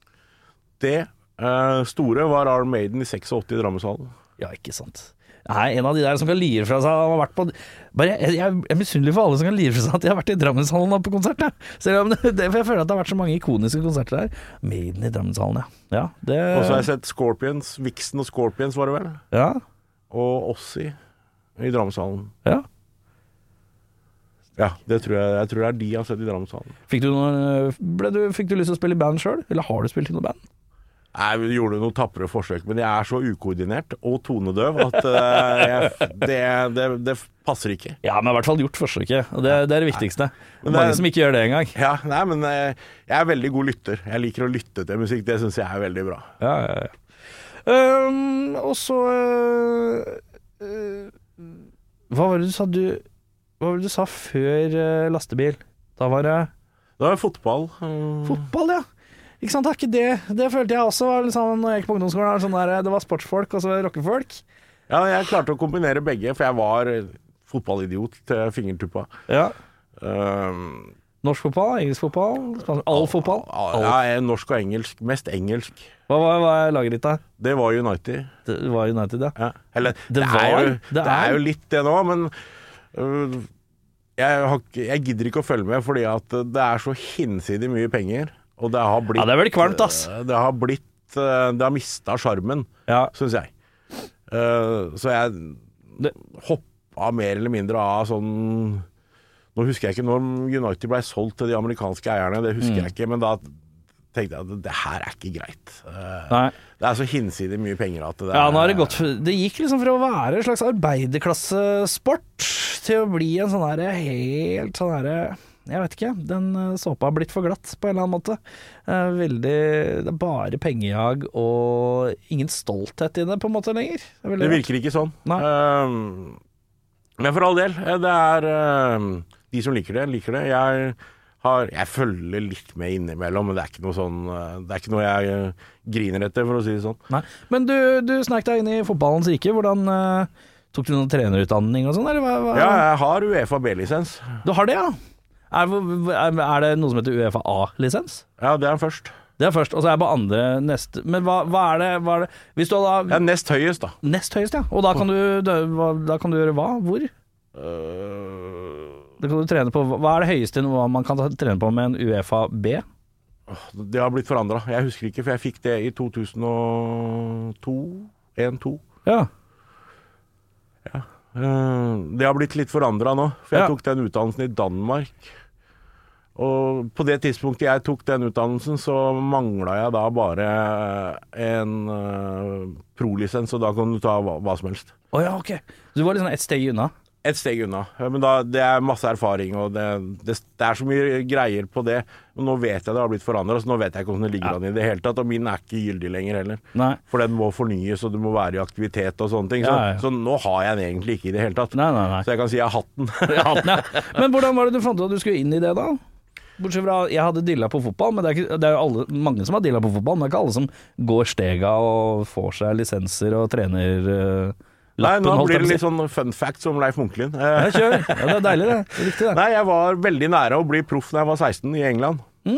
Det uh, store var Iron Maiden i åttiseks i Drammenshallen. Ja, ikke sant. Nei, en av de der som kan lire fra seg. Han har vært på bare, Jeg, jeg er misunnelig for alle som kan lire fra seg at de har vært i Drammenshallen på konsert. Ja. Det, for jeg føler at det har vært så mange ikoniske konserter der. Maiden i Drammenshallen, ja, ja det... Og så har jeg sett Scorpions, Vixen og Scorpions var det vel. Ja. Og Ossi i Drammenshallen. Ja. Ja, det tror jeg, jeg tror det er de jeg har sett i Drammenshallen. Fikk du, noen, ble du, fikk du lyst til å spille i band selv? Eller har du spilt i noe band? Nei, vi gjorde noen tappere forsøk, men jeg er så ukoordinert og tonedøv at uh, jeg, det, det, det passer ikke. Ja, men i hvert fall gjort forsøket, og det, det er det viktigste. Det er mange som ikke gjør det engang. Ja, nei, men uh, jeg er veldig god lytter. Jeg liker å lytte til musikk, det synes jeg er veldig bra. Ja, ja, ja. Um, og så uh, uh, Hva var det du sa du, Hva var det du sa før uh, lastebil? Da var det Da var det fotball. Uh, fotball, ja. Ikke sant, det er ikke det. Det følte jeg også var liksom, når jeg gikk på ungdomsskolen. Sånn der, det var sportsfolk og så rockefolk. Ja, jeg klarte å kombinere begge, for jeg var fotballidiot til fingertuppa. Ja. Um, norsk fotball, engelsk fotball, all fotball? All. Ja, jeg er norsk og engelsk. Mest engelsk. Hva var, hva er laget ditt da? Det var United. Det var United, ja. ja. Eller, det, det, var, er jo, det, det er jo litt det nå, men uh, jeg, har, jeg gidder ikke å følge med, fordi at det er så hinsidig mye penger. Og det har blitt, ja, det er veldig kvalmt, ass. Det har blitt, det har mistet skjermen, ja. Synes jeg. Uh, så jeg det, hoppa mer eller mindre av sånn, nå husker jeg ikke når United ble solgt til de amerikanske eierne, det husker mm. jeg ikke, men da tenkte jeg at det her er ikke greit. Uh, det er så hinsidig mye penger at det er, ja, nå har det gått, det gikk liksom for å være en slags arbeiderklassesport til å bli en sånn her helt sånn her, jeg vet ikke, den såpa har blitt for glatt på en eller annen måte. Veldig, det er bare pengejag og ingen stolthet i det på en måte lenger. Det, det virker ikke sånn. Um, men for all del, det er um, de som liker det, liker det. Jeg, har, jeg følger litt med innimellom, men det er ikke noe sånn, det er ikke noe jeg uh, griner etter, for å si det sånn. Nei. Men du, du snek deg inn i fotballens rike, hvordan... Uh, tok du noen trenerutdanning og sånn, eller hva, hva? Ja, jeg har UEFA B-lisens. Du har det, ja? Er, er det noe som heter UEFA A-lisens? Ja, det er først. Det er først, og så er det på andre neste. Men hva, hva er det, hva er det? Hvis du da, ja, nest høyest da. Nest høyest, ja. Og da kan du, da, da kan du gjøre hva? Hvor? Uh, da kan du trene på, hva er det høyeste noe man kan trene på med en UEFA B? Det har blitt forandret. Jeg husker ikke, for jeg fikk det i to tusen og to. en to. Ja. Ja. Det har blitt litt forandret nå, for jeg ja. tok den utdannelsen i Danmark, og på det tidspunktet jeg tok den utdannelsen så manglet jeg da bare en uh, pro-lisens, og da kan du ta hva, hva som helst. Åja, oh, ja, ok. Så du var liksom et steg unna? Et steg unna. Men da, det er masse erfaring, og det, det, det er så mye greier på det. Og nå vet jeg det har blitt forandret, så nå vet jeg ikke hvordan det ligger Ja. an i det hele tatt. Og min er ikke gyldig lenger heller. Nei. For den må fornyes, og du må være i aktivitet og sånne ting. Så, Ja, ja. så nå har jeg den egentlig ikke i det hele tatt. Nei, nei, nei. Så jeg kan si jeg har hatt den. Jeg har den, ja. Men hvordan var det du fant ut at du skulle inn i det da? Bortsett fra, jeg hadde dilla på fotball, men det er, ikke, det er jo alle, mange som har dilla på fotball, men det er ikke alle som går stega og får seg lisenser og trener uh, Nei, lappen, nå holdt blir jeg på det å si. litt sånn fun fact som Leif Munklin. Ja, Eh, kjør. Ja, det er deilig det. Det er riktig det. Nei, jeg var veldig nære å bli proff da jeg var seksten i England.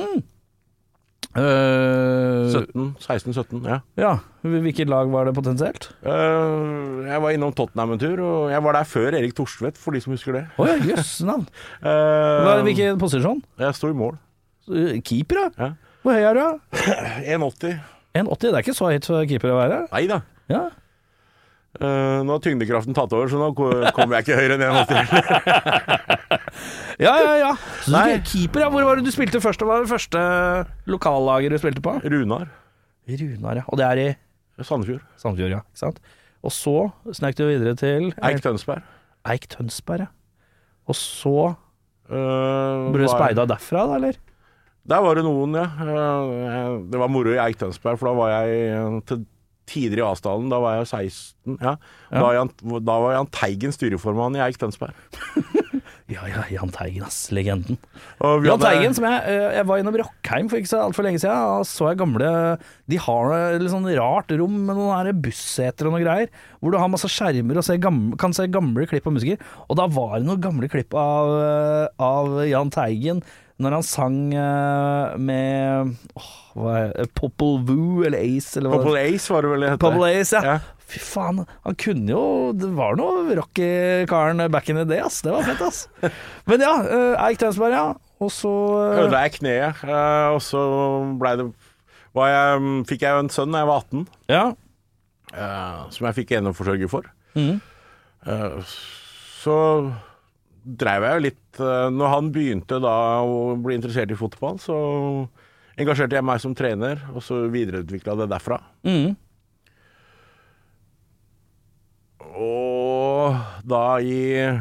Uh, sytten, seksten sytten, ja. ja, hvilket lag var det potensielt? Eh, jeg var innom Tottenham en tur, og jeg var der før Erik Torstvedt, for de som husker det. Åja, oh, jøss, navn. Eh, Hva- Hvilken posisjon? Jeg sto i mål. Uh, Keeper, da? Ja. Hvor høy er du? en åtti. en åtti, det er ikke så høyt for keeper å være. Nei da. Ja. Eh, nå har tyngdekraften tatt over, så nå ko- kommer jeg ikke høyere enn en åtti. Ja, ja, ja. Så du Nei. er keeper, ja. Hvor var det du spilte først? Hva var det første lokallaget du spilte på? Runar. Runar, ja. Og det er i Sandefjord. Sandefjord, ja. Ikke sant? Og så snek du videre til Eik Tønsberg. Eik Tønsberg, ja. Og så Uh, ble du speida derfra, da, eller? Der var det noen, ja. Eh, det var moro i Eik Tønsberg, for da var jeg eh, til tider i Asdalen. Da var jeg seksten. Ja. Ja. Da, var Jan, da var Jan Teigen styreformann i Eik Tønsberg. Ja, ja, Jahn Teigen, ass. Legenden. Og vi Jahn hadde- Teigen, som jeg, eh, jeg var innom Rockheim for ikke så altfor lenge siden, og så jeg gamle De har noe litt sånn rart rom med noen her busseter og noe greier, hvor du har masse skjermer og ser gamle, kan se gamle klipp av musikere. Og da var det noen gamle klipp av, eh, av Jahn Teigen når han sang eh, med åh, hva er det? Popple Vuh eller Ace eller hva det Popple Ace var det vel det het. Popple Ace, ja. Ja. Fy faen, han kunne jo Det var noe rocky-karen back in the day, ass. Det var fett, ass. Men ja, uh, Eik Tønsberg, ja. Og så uh, Ødela jeg kneet, eh, og så ble det var jeg, fikk jeg jo en sønn da jeg var atten, Ja. eh, som jeg fikk eneforsørger for. Mhm. Eh, så drev jeg jo litt eh, Når han begynte da å bli interessert i fotball, så engasjerte jeg meg som trener, og så videreutvikla det derfra. Mhm. Og da i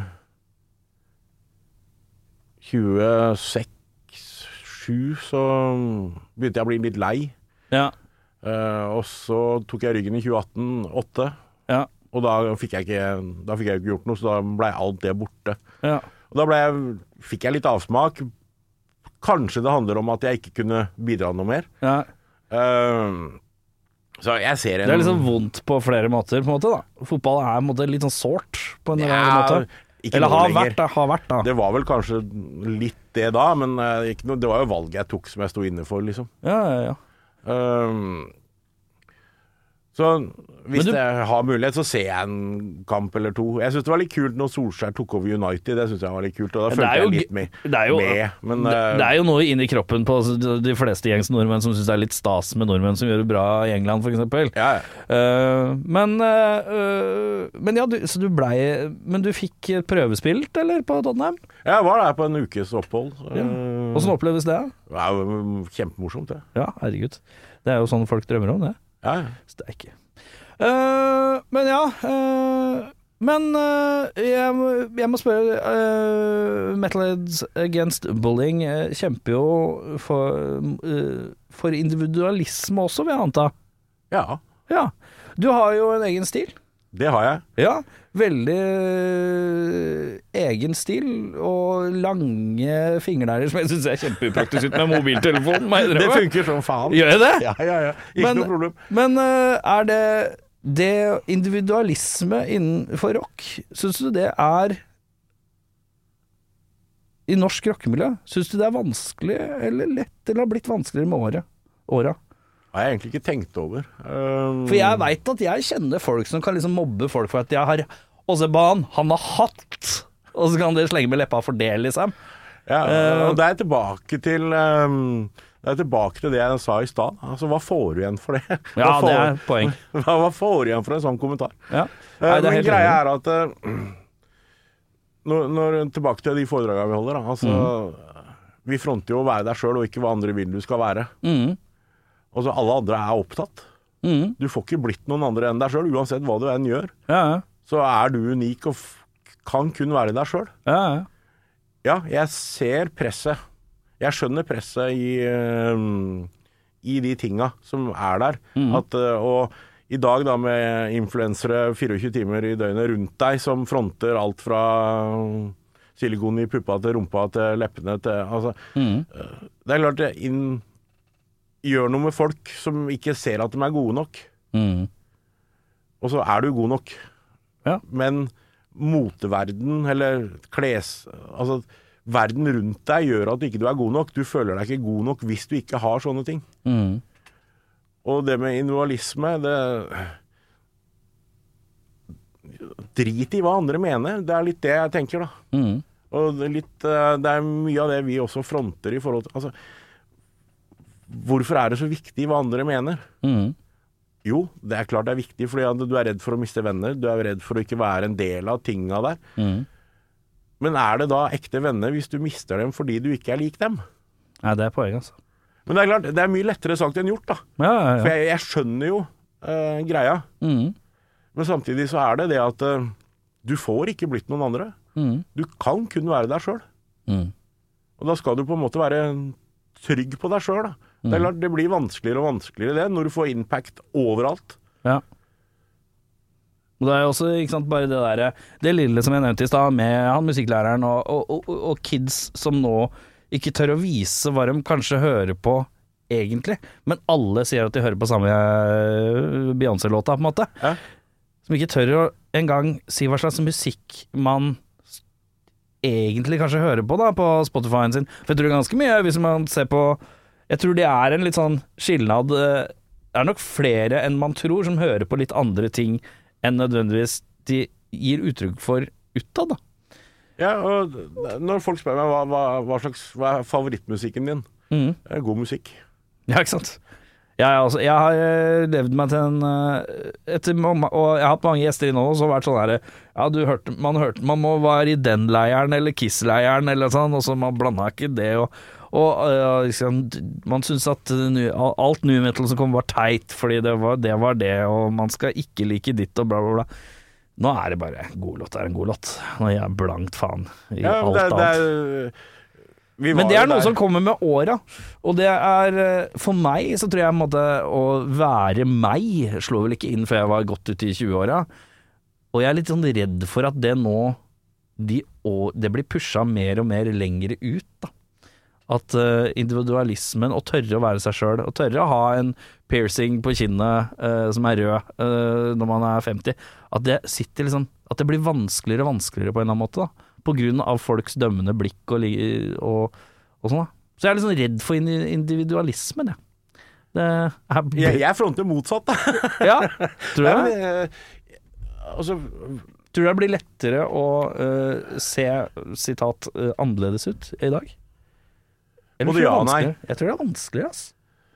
tjueseks tjue så begynte jeg å bli litt lei. Ja. Eh, og så tok jeg ryggen i tjueatten, åtte. Ja. Og da fikk jeg ikke, da fikk jeg ikke gjort noe, så da ble alt det borte. Ja. Og da ble jeg, fikk jeg litt avsmak. Kanskje det handler om at jeg ikke kunne bidra noe mer. ja. Eh, så jeg ser en Det er liksom vondt på flere måter, på en måte, da. Fotball er på en måte litt sånn sårt, på en eller annen Ja, måte. ikke Eller nå har lenger. vært, da. Har vært, da. Det var vel kanskje litt det da, men eh, ikke noe, det var jo valget jeg tok som jeg sto inne for, liksom. Ja, ja, ja. Um, så hvis Men du- jeg har mulighet, så ser jeg en kamp eller to. Jeg synes det var litt kult når Solskjær tok over United. Det synes jeg var litt kult, og da Ja, det følte er jeg jo litt g- med. det er jo- med men, Det, eh, det er jo noe inni kroppen på de fleste gjengs nordmenn som syns det er litt stas med nordmenn som gjør det bra i England, for eksempel. ja, ja. Uh, men uh, uh, Men ja, du, så du blei Men du fikk prøvespilt, eller, på Tottenham? Jeg var der på en ukes opphold. Ja. Eh, Åssen oppleves det? det er jo kjempemorsomt, det. Ja, herregud. Det er jo sånn folk drømmer om, det. Ja, ja. Steike. Uh, men ja uh, Men uh, jeg, må- jeg må spørre uh, Metalheads Against Bullying uh, kjemper jo for, uh, for individualisme også, vil jeg anta. ja, Ja. Du har jo en egen stil. det har jeg. Ja, veldig øh, egen stil og lange fingernærer som jeg synes er kjempeupraktisk ut med mobiltelefonen. må jeg Det innrømme. funker som faen. Gjør jeg det? Ja, ja, ja. Ikke Men- noe problem. Men øh, er det det individualisme innenfor rock, synes du det er i norsk rockemiljø? Synes du det er vanskelig eller lett, eller har blitt vanskeligere med året? åra? Det har jeg egentlig ikke tenkt over. Um, For jeg vet at jeg kjenner folk som kan liksom mobbe folk for at jeg har Åseban, han har hatt, og så kan de slenge med leppa for det, liksom. Ja, Eh, og det er tilbake til um, Det er tilbake til det jeg sa i stad. Altså, hva får du igjen for det? Ja, Hva får, det er poeng. Hva, hva får du igjen for en sånn kommentar? Ja. Eh, Nei, det er men helt greia enig. er at uh, når, når, tilbake til de foredragene vi holder, da, altså, vi fronter jo å være deg sjøl, og ikke hva andre vil du skal være. Mm. Altså, alle andre er opptatt. Mm. Du får ikke blitt noen andre enn deg sjøl, uansett hva du enn gjør. Ja, ja. Så er du unik og f kan kun være deg selv. Ja, ja. Ja, jeg ser presset. Jeg skjønner presset i, uh, i de tinga som er der. Mm. At, uh, og i dag da med influensere fireogtjue timer i døgnet rundt deg, som fronter alt fra silikon i puppa til rumpa til leppene til, altså, mm. uh, det er klart det inn, gjør noe med folk som ikke ser at de er gode nok. Mm. Og så er du god nok. Ja. Men moteverden, eller kles... Altså, verden rundt deg gjør at ikke du er god nok. Du føler deg ikke god nok hvis du ikke har sånne ting. Mm. Og det med individualisme, det... Drit i hva andre mener. Det er litt det jeg tenker, da. Mm. Og det er, litt, det er mye av det vi også fronter i forhold til... Altså, hvorfor er det så viktig hva andre mener? Mm. Jo, det er klart det er viktig, fordi du er redd for å miste venner, du er redd for å ikke være en del av tinga der. Mm. Men er det da ekte venner hvis du mister dem fordi du ikke er lik dem? Nei, det er poenget, altså. Men det er klart, det er mye lettere sagt enn gjort, da. Ja, ja, ja. For jeg, jeg skjønner jo uh, greia. Mm. Men samtidig så er det det at uh, du får ikke blitt noen andre. Mm. Du kan kun være deg selv. Mm. Og da skal du på en måte være trygg på deg selv, da. Det er klart, det blir vanskeligere og vanskeligere det, når du får impact overalt. Ja. Og det er også, ikke sant, bare det der, det lille som jeg nevnte i sted, med han musikklæreren og, og, og, og kids som nå ikke tør å vise hva de kanskje hører på egentlig, men alle sier at de hører på samme Beyoncé-låta, på en måte. Ja. Som ikke tør å en gang si hva slags musikk man egentlig kanskje hører på da, på Spotify-en sin. For jeg tror det er ganske mye, hvis man ser på... Jeg tror det er en litt sånn skilnad. Det er nok flere enn man tror som hører på litt andre ting enn nødvendigvis de gir uttrykk for utad, da. Ja, og når folk spør meg hva, hva, hva slags hva er favorittmusikken din, mm. det er god musikk. Ja, ikke sant? Ja, altså, jeg har levd meg til en etter, og jeg har hatt mange gjester innom og så har vært sånn her, ja, du hørte, man hørte, man må være i den leiren eller Kiss-leiren eller sånn, og så man blander ikke det, og Og uh, liksom, man synes at uh, alt nu metal som kom var teit, fordi det var, det var det, og man skal ikke like ditt og bla bla bla. Nå er det bare god låt, det er en god låt. Nå er jeg blankt faen i ja, alt det, annet. Det er, men det er noe der som kommer med åra, og det er, for meg så tror jeg måtte, å være meg slår vel ikke inn før jeg var godt ut i tjue-åra, og jeg er litt sånn redd for at det nå, de, og, det blir pushet mer og mer lengre ut da. At uh, individualismen, og tørre å være seg selv, og tørre å ha en piercing på kinnet uh, som er rød uh, når man er femti, at det sitter liksom, at det blir vanskeligere og vanskeligere på en eller annen måte da, på grunn av folks dømmende blikk og, og, og sånn da. Så jeg er litt sånn redd for individualismen, ja. Det er... jeg, jeg fronter motsatt da. Ja, tror du det? Ja, altså... Tror du det blir lettere å uh, se, sitat, uh, annerledes ut i dag? Både ja og nei. Jeg tror det er vanskelig, ass.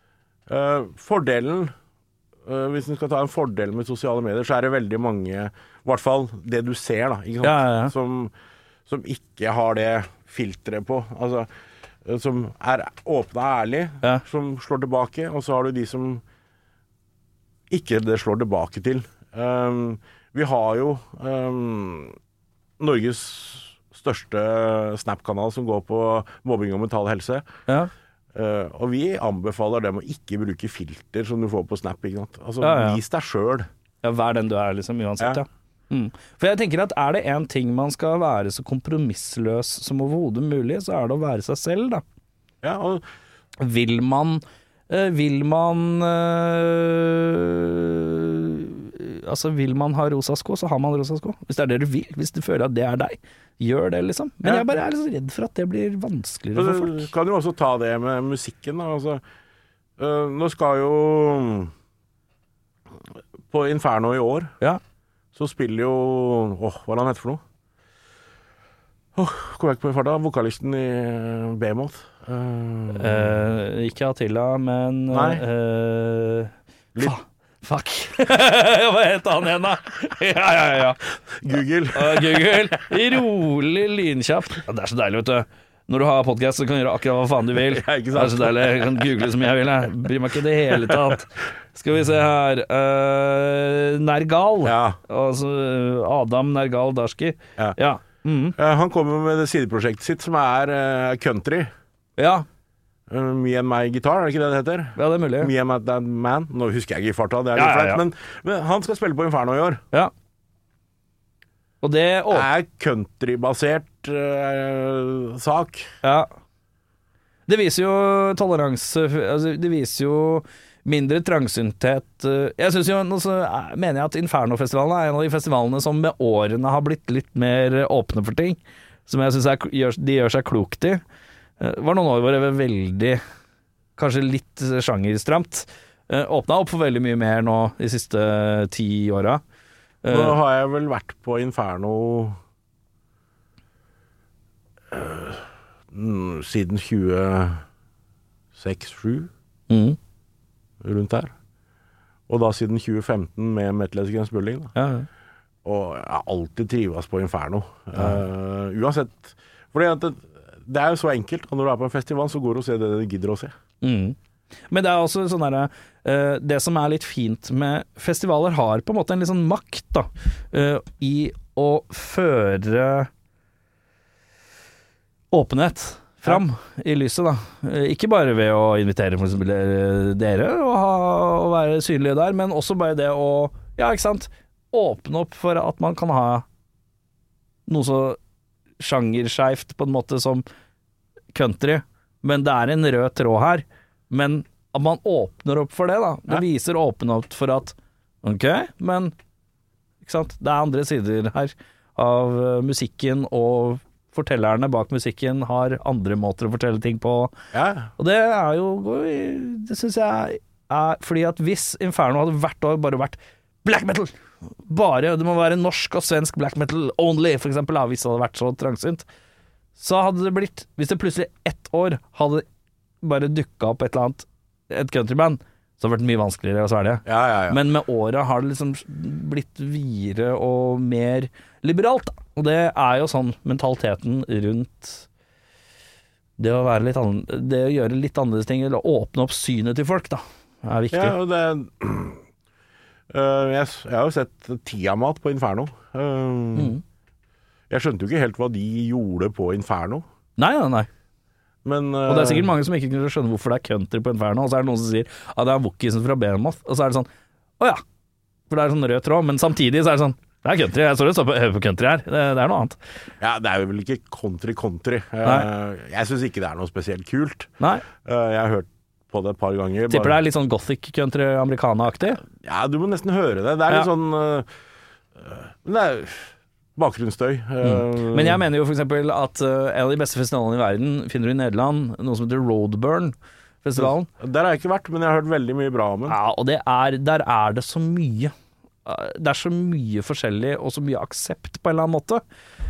Uh, fordelen, uh, hvis du skal ta en fordel med sosiale medier, så er det veldig mange, i hvert fall det du ser da, ikke sant? Ja, ja, ja. Som, som ikke har det filteret på. Altså, uh, som er åpne og ærlig, ja. Som slår tilbake, og så har du de som ikke det slår tilbake til. Um, vi har jo um, Norges største Snap-kanal som går på mobbing og mental helse. Ja. Uh, og vi anbefaler dem å ikke bruke filter som du får på Snap, ikke sant? Altså, ja, ja. Vis deg selv. Ja, vær den du er, liksom, uansett, ja. ja. Mm. For jeg tenker at er det en ting man skal være så kompromissløs som overhodet mulig, så er det å være seg selv, da. Ja, og... Vil man... Uh, vil man... Uh, altså, vil man ha rosa sko, så har man rosa sko. Hvis det er det du vil, hvis du føler at det er deg, gjør det, liksom. Men ja. Jeg bare er litt redd for at det blir vanskeligere for folk. Du kan jo også ta det med musikken, da. Altså, uh, nå skal jo på Inferno i år, ja. Så spiller jo åh, hva er han heter for noe? Åh, kom jeg ikke på i farta, vokalisten i Behemoth. Uh, uh, ikke Attila, men Nei. Uh, Litt Fuck. Hva heter han igjen da? Ja, ja, ja. Google. Uh, Google. Rolig, lynkjapt. Ja, det er så deilig, vet du. Når du har podcast, så kan du gjøre akkurat hva faen du vil. Ja, ikke sant? Det er så deilig. Jeg kan google som jeg vil. Jeg bryr meg ikke det hele tatt. Skal vi se her. Uh, Nergal. Ja. Altså Adam Nergal Darski. Ja. Ja. Mm. Uh, han kommer med det sideprosjektet sitt, som er uh, country. Ja. Uh, Me and My Guitar, er det ikke det det heter? Ja, det er mulig. Me and My That Man. Nå husker jeg ikke i farta, det er Ja, litt ja, flaut, ja. men, men han skal spille på Inferno i år. Ja. Og det Det er countrybasert uh, sak. Ja. Det viser jo toleranse, altså det viser jo mindre trangsynthet. Jeg synes jo, nå så mener jeg at Inferno-festivalen er en av de festivalene som med årene har blitt litt mer åpne for ting, som jeg synes er, gjør, de gjør seg klokt i. Det var noen år hvor det var veldig, kanskje litt sjangerstramt. Åpnet opp for veldig mye mer nå de siste ti åra. Nå har jeg vel vært på Inferno uh, siden tjueseks sju, Mm. rundt her. Og da siden tjue femten med Metal Against Bullying. Da. Ja, ja. Og jeg har alltid trives på Inferno. Uh, uansett. Fordi at det, det er jo så enkelt. Og når du er på en festival, så går du og ser det du gidder å se. Mm. Men det er også sånn derre uh, det som er litt fint med festivaler, har på en måte en litt sånn makt da, uh, i å føre åpenhet fram ja. i lyset da. Uh, ikke bare ved å invitere for eksempel dere og, ha, og være synlige der, men også bare det å, ja ikke sant, åpne opp for at man kan ha noe så sjangerskjevt på en måte som country, men det er en rød tråd her. Men at man åpner opp for det, da. Det ja. viser åpne opp for at ok, men ikke sant? Det er andre sider her av uh, musikken, og fortellerne bak musikken har andre måter å fortelle ting på. Ja. Og det er jo det synes jeg er fordi at hvis Inferno hadde hvert år bare vært black metal, bare, det må være norsk og svensk black metal only, for eksempel, da, hvis det hadde vært så trangsynt, så hadde det blitt, hvis det plutselig ett år hadde bare dukka opp et eller annet, et countryband, så har det vært mye vanskeligere å svelge. Ja, ja, ja. Men med året har det liksom blitt videre og mer liberalt, da. Og det er jo sånn mentaliteten rundt det å være litt annet, det å gjøre litt annerledes ting, eller åpne opp synet til folk, da, er viktig. Ja, og det uh, jeg, jeg har jo sett Tiamat på Inferno. Uh, Mm. Jeg skjønte jo ikke helt hva de gjorde på Inferno. Nei, nei, nei. Men, uh, Og det er sikkert mange som ikke kunne skjønne hvorfor det er country på Inferno, og så er det noen som sier ja, det er Wokisen fra Behemoth, og så er det sånn, å ja, for det er sånn rød tråd, men samtidig så er det sånn, det er country, jeg står og står på, på country her, det, det er noe annet. Ja, det er jo vel ikke country-country. Uh, jeg synes ikke det er noe spesielt kult. Nei, Uh, jeg har hørt på det et par ganger. tipper det bare- er litt sånn gothic country americana-aktig. Ja, du må nesten høre det. Det er litt Ja. sånn uh, uh, Men det er bakgrunnsstøy. Uh, Men jeg mener jo for eksempel at uh, en av de beste festivalene i verden finner du i Nederland, noe som heter Roadburn-festivalen. Der har jeg ikke vært, men jeg har hørt veldig mye bra om den. Ja, og det er, der er det så mye. Uh, Det er så mye forskjellig, og så mye aksept på en eller annen måte.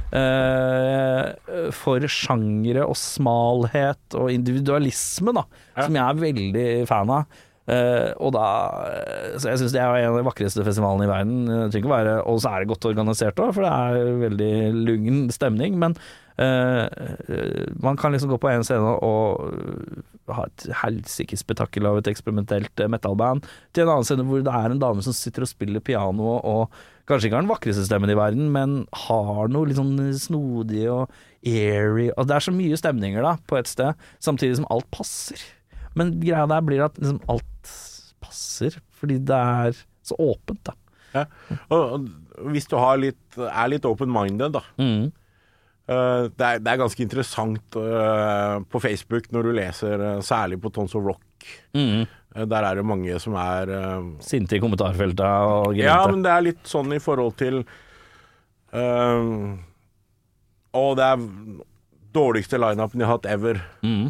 Uh, for sjangere og smalhet og individualisme, da, Ja. som jeg er veldig fan av. Uh, og da Så jeg synes det er en av de vakreste festivalene i verden. Det trenger ikke være, og så er det godt organisert også, for det er veldig lungen stemning. Men uh, uh, man kan liksom gå på en scene og ha et helsikes spetakkel av et eksperimentelt uh, metalband, til en annen scene hvor det er en dame som sitter og spiller piano, og kanskje ikke har den vakreste stemmen i verden, men har noe litt sånn snodig og airy, og det er så mye stemninger da på et sted, samtidig som alt passer. Men greia der blir at liksom alt passer, fordi det er så åpent, da. Ja. Og, og hvis du har litt, er litt open-minded, da. Mm. Uh, det, er, det er ganske interessant uh, på Facebook når du leser, uh, særlig på Tons of Rock. Mm. Uh, der er det mange som er uh, Sinte i kommentarfeltet og grinte. Ja, men det er litt sånn i forhold til uh, Og det er dårligste line-upen jeg har hatt ever. Mm.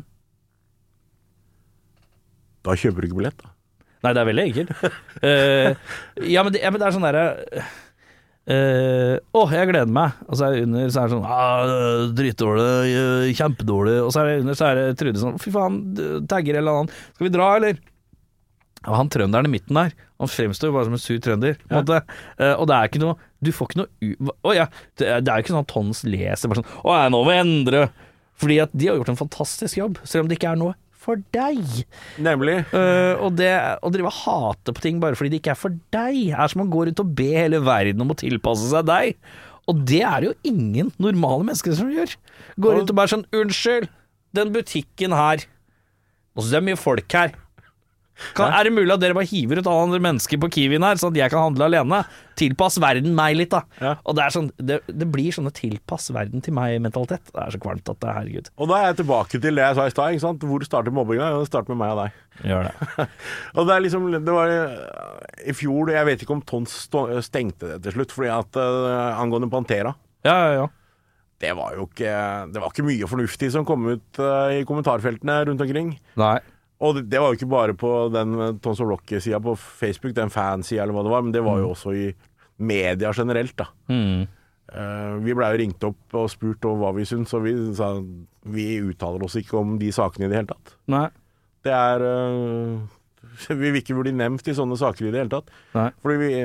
Da kjøper du ikke billett, da. Nei, det er veldig enkelt. uh, ja, men det, ja, men det er sånn derre uh, Å, jeg gleder meg. Og så er det under, så er det sånn ah, dritdårlig, uh, kjempedårlig. Og så er det under, så er det Trude sånn fy faen, tagger eller annet. Skal vi dra, eller? Og han trønderen i midten der, han fremstår jo bare som en sur trønder, på en måte. Uh, og det er ikke noe du får ikke noe u... Å ja, det er, det er jo ikke sånn at Tons leser bare sånn å ja, nå må vi endre. Fordi at de har gjort en fantastisk jobb, selv om det ikke er noe for deg. Nemlig. Uh, og det å drive og hate på ting bare fordi det ikke er for deg, er som å gå rundt og be hele verden om å tilpasse seg deg. Og det er det jo ingen normale mennesker som gjør. Går rundt og bare sånn, unnskyld, den butikken her, og så er det mye folk her. Kan, er det mulig at dere bare hiver ut alle andre mennesker på Kiwien her, sånn at jeg kan handle alene? Tilpass verden meg litt, da. Ja. Og det, er sånn, det, det blir sånne tilpass verden til meg-mentalitet. Det er så kvalmt at det er herregud. Og da er jeg tilbake til det jeg sa i stad, ikke sant? Hvor starter mobbinga? Det starter med meg og deg. Gjør det. Og det er liksom, det var i fjor, jeg vet ikke om Tons stengte det til slutt, fordi at uh, angående Pantera. Ja, ja, ja. Det var jo ikke, det var ikke mye fornuftig som kom ut uh, i kommentarfeltene rundt omkring. Nei. Og det, det var jo ikke bare på den Tons of Rock-sida på Facebook, den fansida eller hva det var, men det var jo også i media generelt, da. Mm. Uh, vi ble jo ringt opp og spurt om hva vi syntes, og vi sa vi uttaler oss ikke om de sakene i det hele tatt. Nei. Det er uh, Vi vil ikke bli nevnt i sånne saker i det hele tatt. Nei. Fordi vi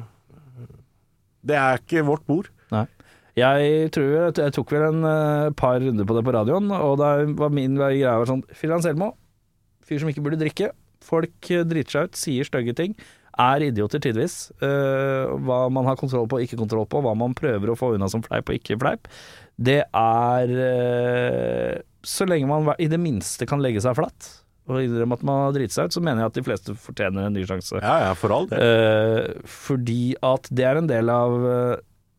Det er ikke vårt bord. Nei. Jeg tror jeg, jeg tok vel en uh, par runder på det på radioen, og da var min greie var sånn Filan Selmo, fyr som ikke burde drikke. Folk driter seg ut, sier stygge ting. Er idioter tidvis. Uh, hva man har kontroll på og ikke kontroll på. Hva man prøver å få unna som fleip og ikke fleip. Det er uh, så lenge man i det minste kan legge seg flatt og innrømme at man har driter seg ut, så mener jeg at de fleste fortjener en ny sjanse. Ja, ja, for all del. Uh, fordi at det er en del av uh,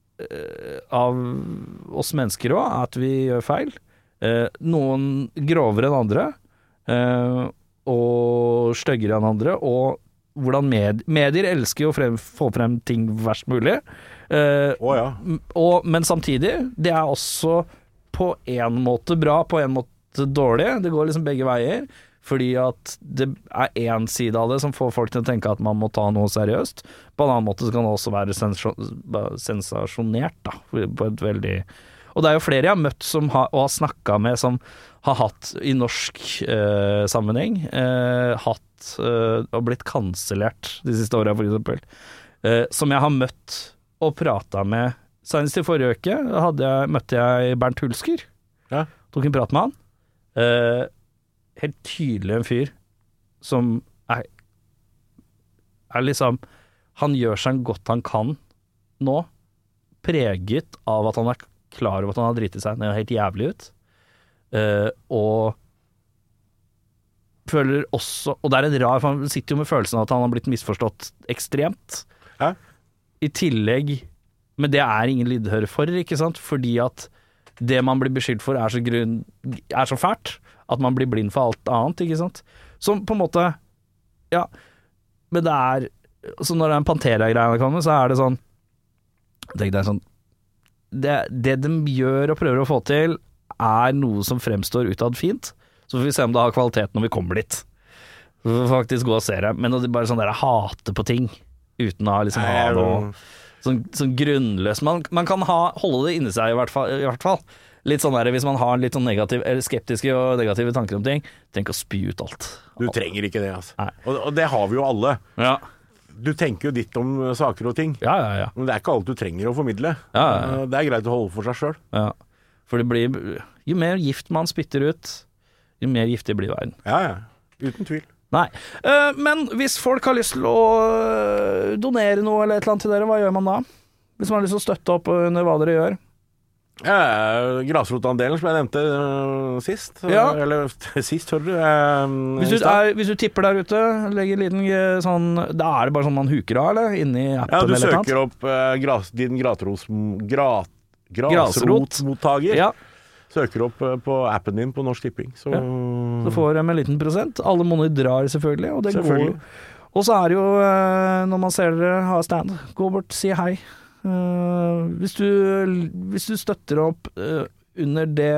av oss mennesker òg, at vi gjør feil. Uh, noen grovere enn andre. Uh, og styggere enn andre, og hvordan med, medier elsker jo å frem, få frem ting verst mulig. Uh, oh, ja. og, men samtidig, det er også på en måte bra, på en måte dårlig. Det går liksom begge veier, fordi at det er en side av det som får folk til å tenke at man må ta noe seriøst. På en annen måte så kan det også være sensasjonert, da, på et veldig... Og det er jo flere jeg har møtt som har, og har snakket med som har hatt i norsk eh, sammenheng eh, hatt eh, og blitt kansellert de siste årene for eksempel. Eh, som jeg har møtt og pratet med. Senest i forrige uke hadde jeg, møtte jeg Bernt Hulsker. Ja. Tok en prat med han. Eh, helt tydelig en fyr som er, er liksom han gjør seg godt han kan nå, preget av at han er klar over at han har dritet seg. Det er helt jævlig ut. Uh, og føler også, og det er en rar, for han sitter jo med følelsen av at han har blitt misforstått ekstremt. Hæ? I tillegg, men det er ingen lydhøre for, ikke sant? Fordi at det man blir beskyldt for er så, grunn, er så fælt, at man blir blind for alt annet, ikke sant? Så på en måte, ja, men det er, så når den Pantera-greia kommer, så er det sånn, jeg tenker det er sånn, Det, det de gjør og prøver å få til er noe som fremstår utad fint, så får vi se om det har kvalitet når vi kommer dit, så vi får faktisk gå og se det. Men det er bare sånn der hate på ting uten å liksom ha noe sånn, sånn grunnløst, man, man kan ha, holde det inni seg i hvert fall, i hvert fall. Litt sånn der, hvis man har litt sånn negativ, eller skeptiske og negative tanker om ting, tenk å spy ut alt. Du trenger ikke det, altså. Og, og det har vi jo alle. Ja. Du tenker jo ditt om saker og ting, ja, ja, ja. Men det er ikke alt du trenger å formidle. Ja, ja, ja. Det er greit å holde for seg selv. Ja. For det blir, jo mer gift man spytter ut, jo mer giftig blir verden. Ja, ja. Uten tvil. Nei. Uh, men hvis folk har lyst til å donere noe eller et eller annet til dere, hva gjør man da? Hvis man har lyst til å støtte opp under hva dere gjør? Ja, grasrotandelen som jeg nevnte uh, sist. Ja. Eller sist, hører du. Uh, hvis, du er, hvis du tipper der ute, legger en liten sånn, da er det bare sånn man huker av, eller? Inni appen ja, du eller søker eller opp uh, gras, din gratros, grat, grasrotmottaker. Ja. Søker opp uh, på appen din på Norsk Tipping. Så, ja. Så får de en liten prosent. Alle monner drar selvfølgelig, og det selvfølgelig. Går. Og så er det jo, uh, når man ser dere ha stand, gå bort, si hei. Uh, hvis, du, hvis du støtter opp uh, under det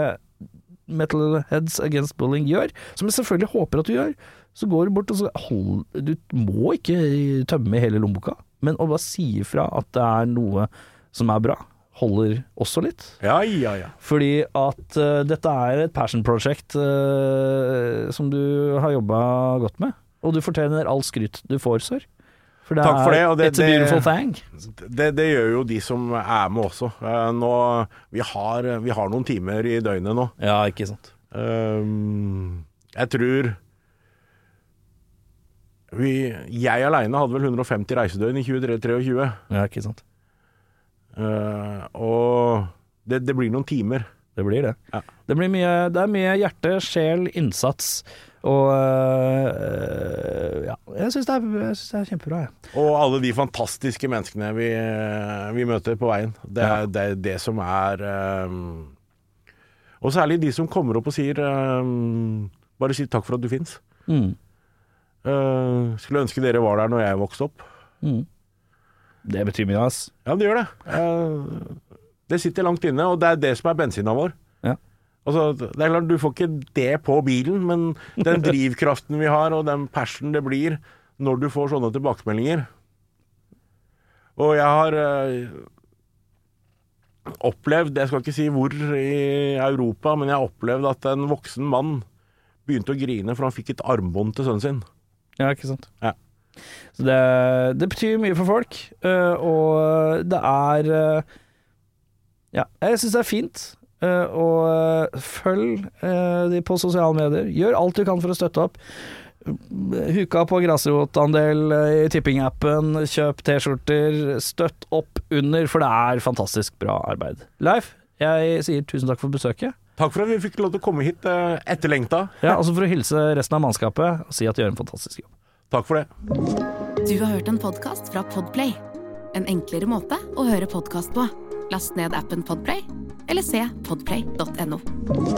Metal Heads Against Bullying gjør, som jeg selvfølgelig håper at du gjør, så går du bort og så hold, du må ikke tømme hele lommeboka, men å bare si ifra at det er noe som er bra, holder også litt. Ja, ja, ja. Fordi at uh, dette er et passion-prosjekt uh, som du har jobbet godt med, og du fortjener all skryt du får, sør. For det Takk for det, er, og det, it's a beautiful det, thing. Det, det gjør jo de som er med også. Uh, nå, vi, har, vi har noen timer i døgnet nå. Ja, ikke sant. Um, jeg tror vi, jeg alene hadde vel hundre og femti reisedøgn i tjue tjuetre. Ja, ikke sant. Uh, og det, det blir noen timer. Det blir det. Ja. Det blir mye, det er mye hjerte, sjel, innsats. Og øh, ja, jeg synes det er, jeg synes det er kjempebra. Ja. Og alle de fantastiske menneskene vi, vi møter på veien. Det er ja. det, er det som er um, og særlig de som kommer opp og sier um, bare sier takk for at du finnes. Mm. Uh, skulle ønske dere var der når jeg vokste opp. Mm. Det betyr mye, ass. Ja, det gjør det. Uh, det sitter langt inne, og det er det som er bensina vår. Ja. Altså, det er klart, du får ikke det på bilen, men den drivkraften vi har, og den passion det blir når du får sånne tilbakemeldinger. Og jeg har øh, opplevd, jeg skal ikke si hvor i Europa, men jeg har opplevd at en voksen mann begynte å grine for han fikk et armbånd til sønnen sin. Ja, ikke sant? Ja. Så det, det betyr mye for folk, øh, og det er øh, ja, jeg synes det er fint. Uh, og uh, følg uh, de på sosiale medier. Gjør alt du kan for å støtte opp. Huka på grasrotandel uh, i tippingappen. Kjøp t-skjorter. Støtt opp under, for det er fantastisk bra arbeid. Leif, jeg sier tusen takk for besøket. Takk for at vi fikk lov til å komme hit uh, etterlengta. Ja, altså for å hilse resten av mannskapet og si at de gjør en fantastisk jobb. Takk for det. Du har hørt en podcast fra Podplay. En enklere måte å høre podcast på. Last ned appen Podplay, eller se podplay punktum no.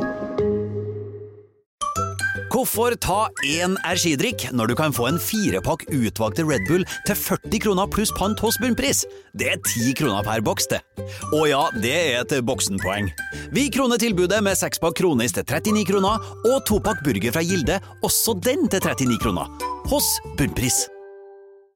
Hvorfor ta én energidrikk når du kan få en firepakk utvalgte Red Bull til førti kroner pluss pant hos Bunnpris? Det er ti kroner per boks, det. Og ja, det er et boksenpoeng. Vi kroner tilbudet med sekspakk kronis til trettini kroner, og topakk burger fra Gilde, også den til trettini kroner. Hos Bunnpris.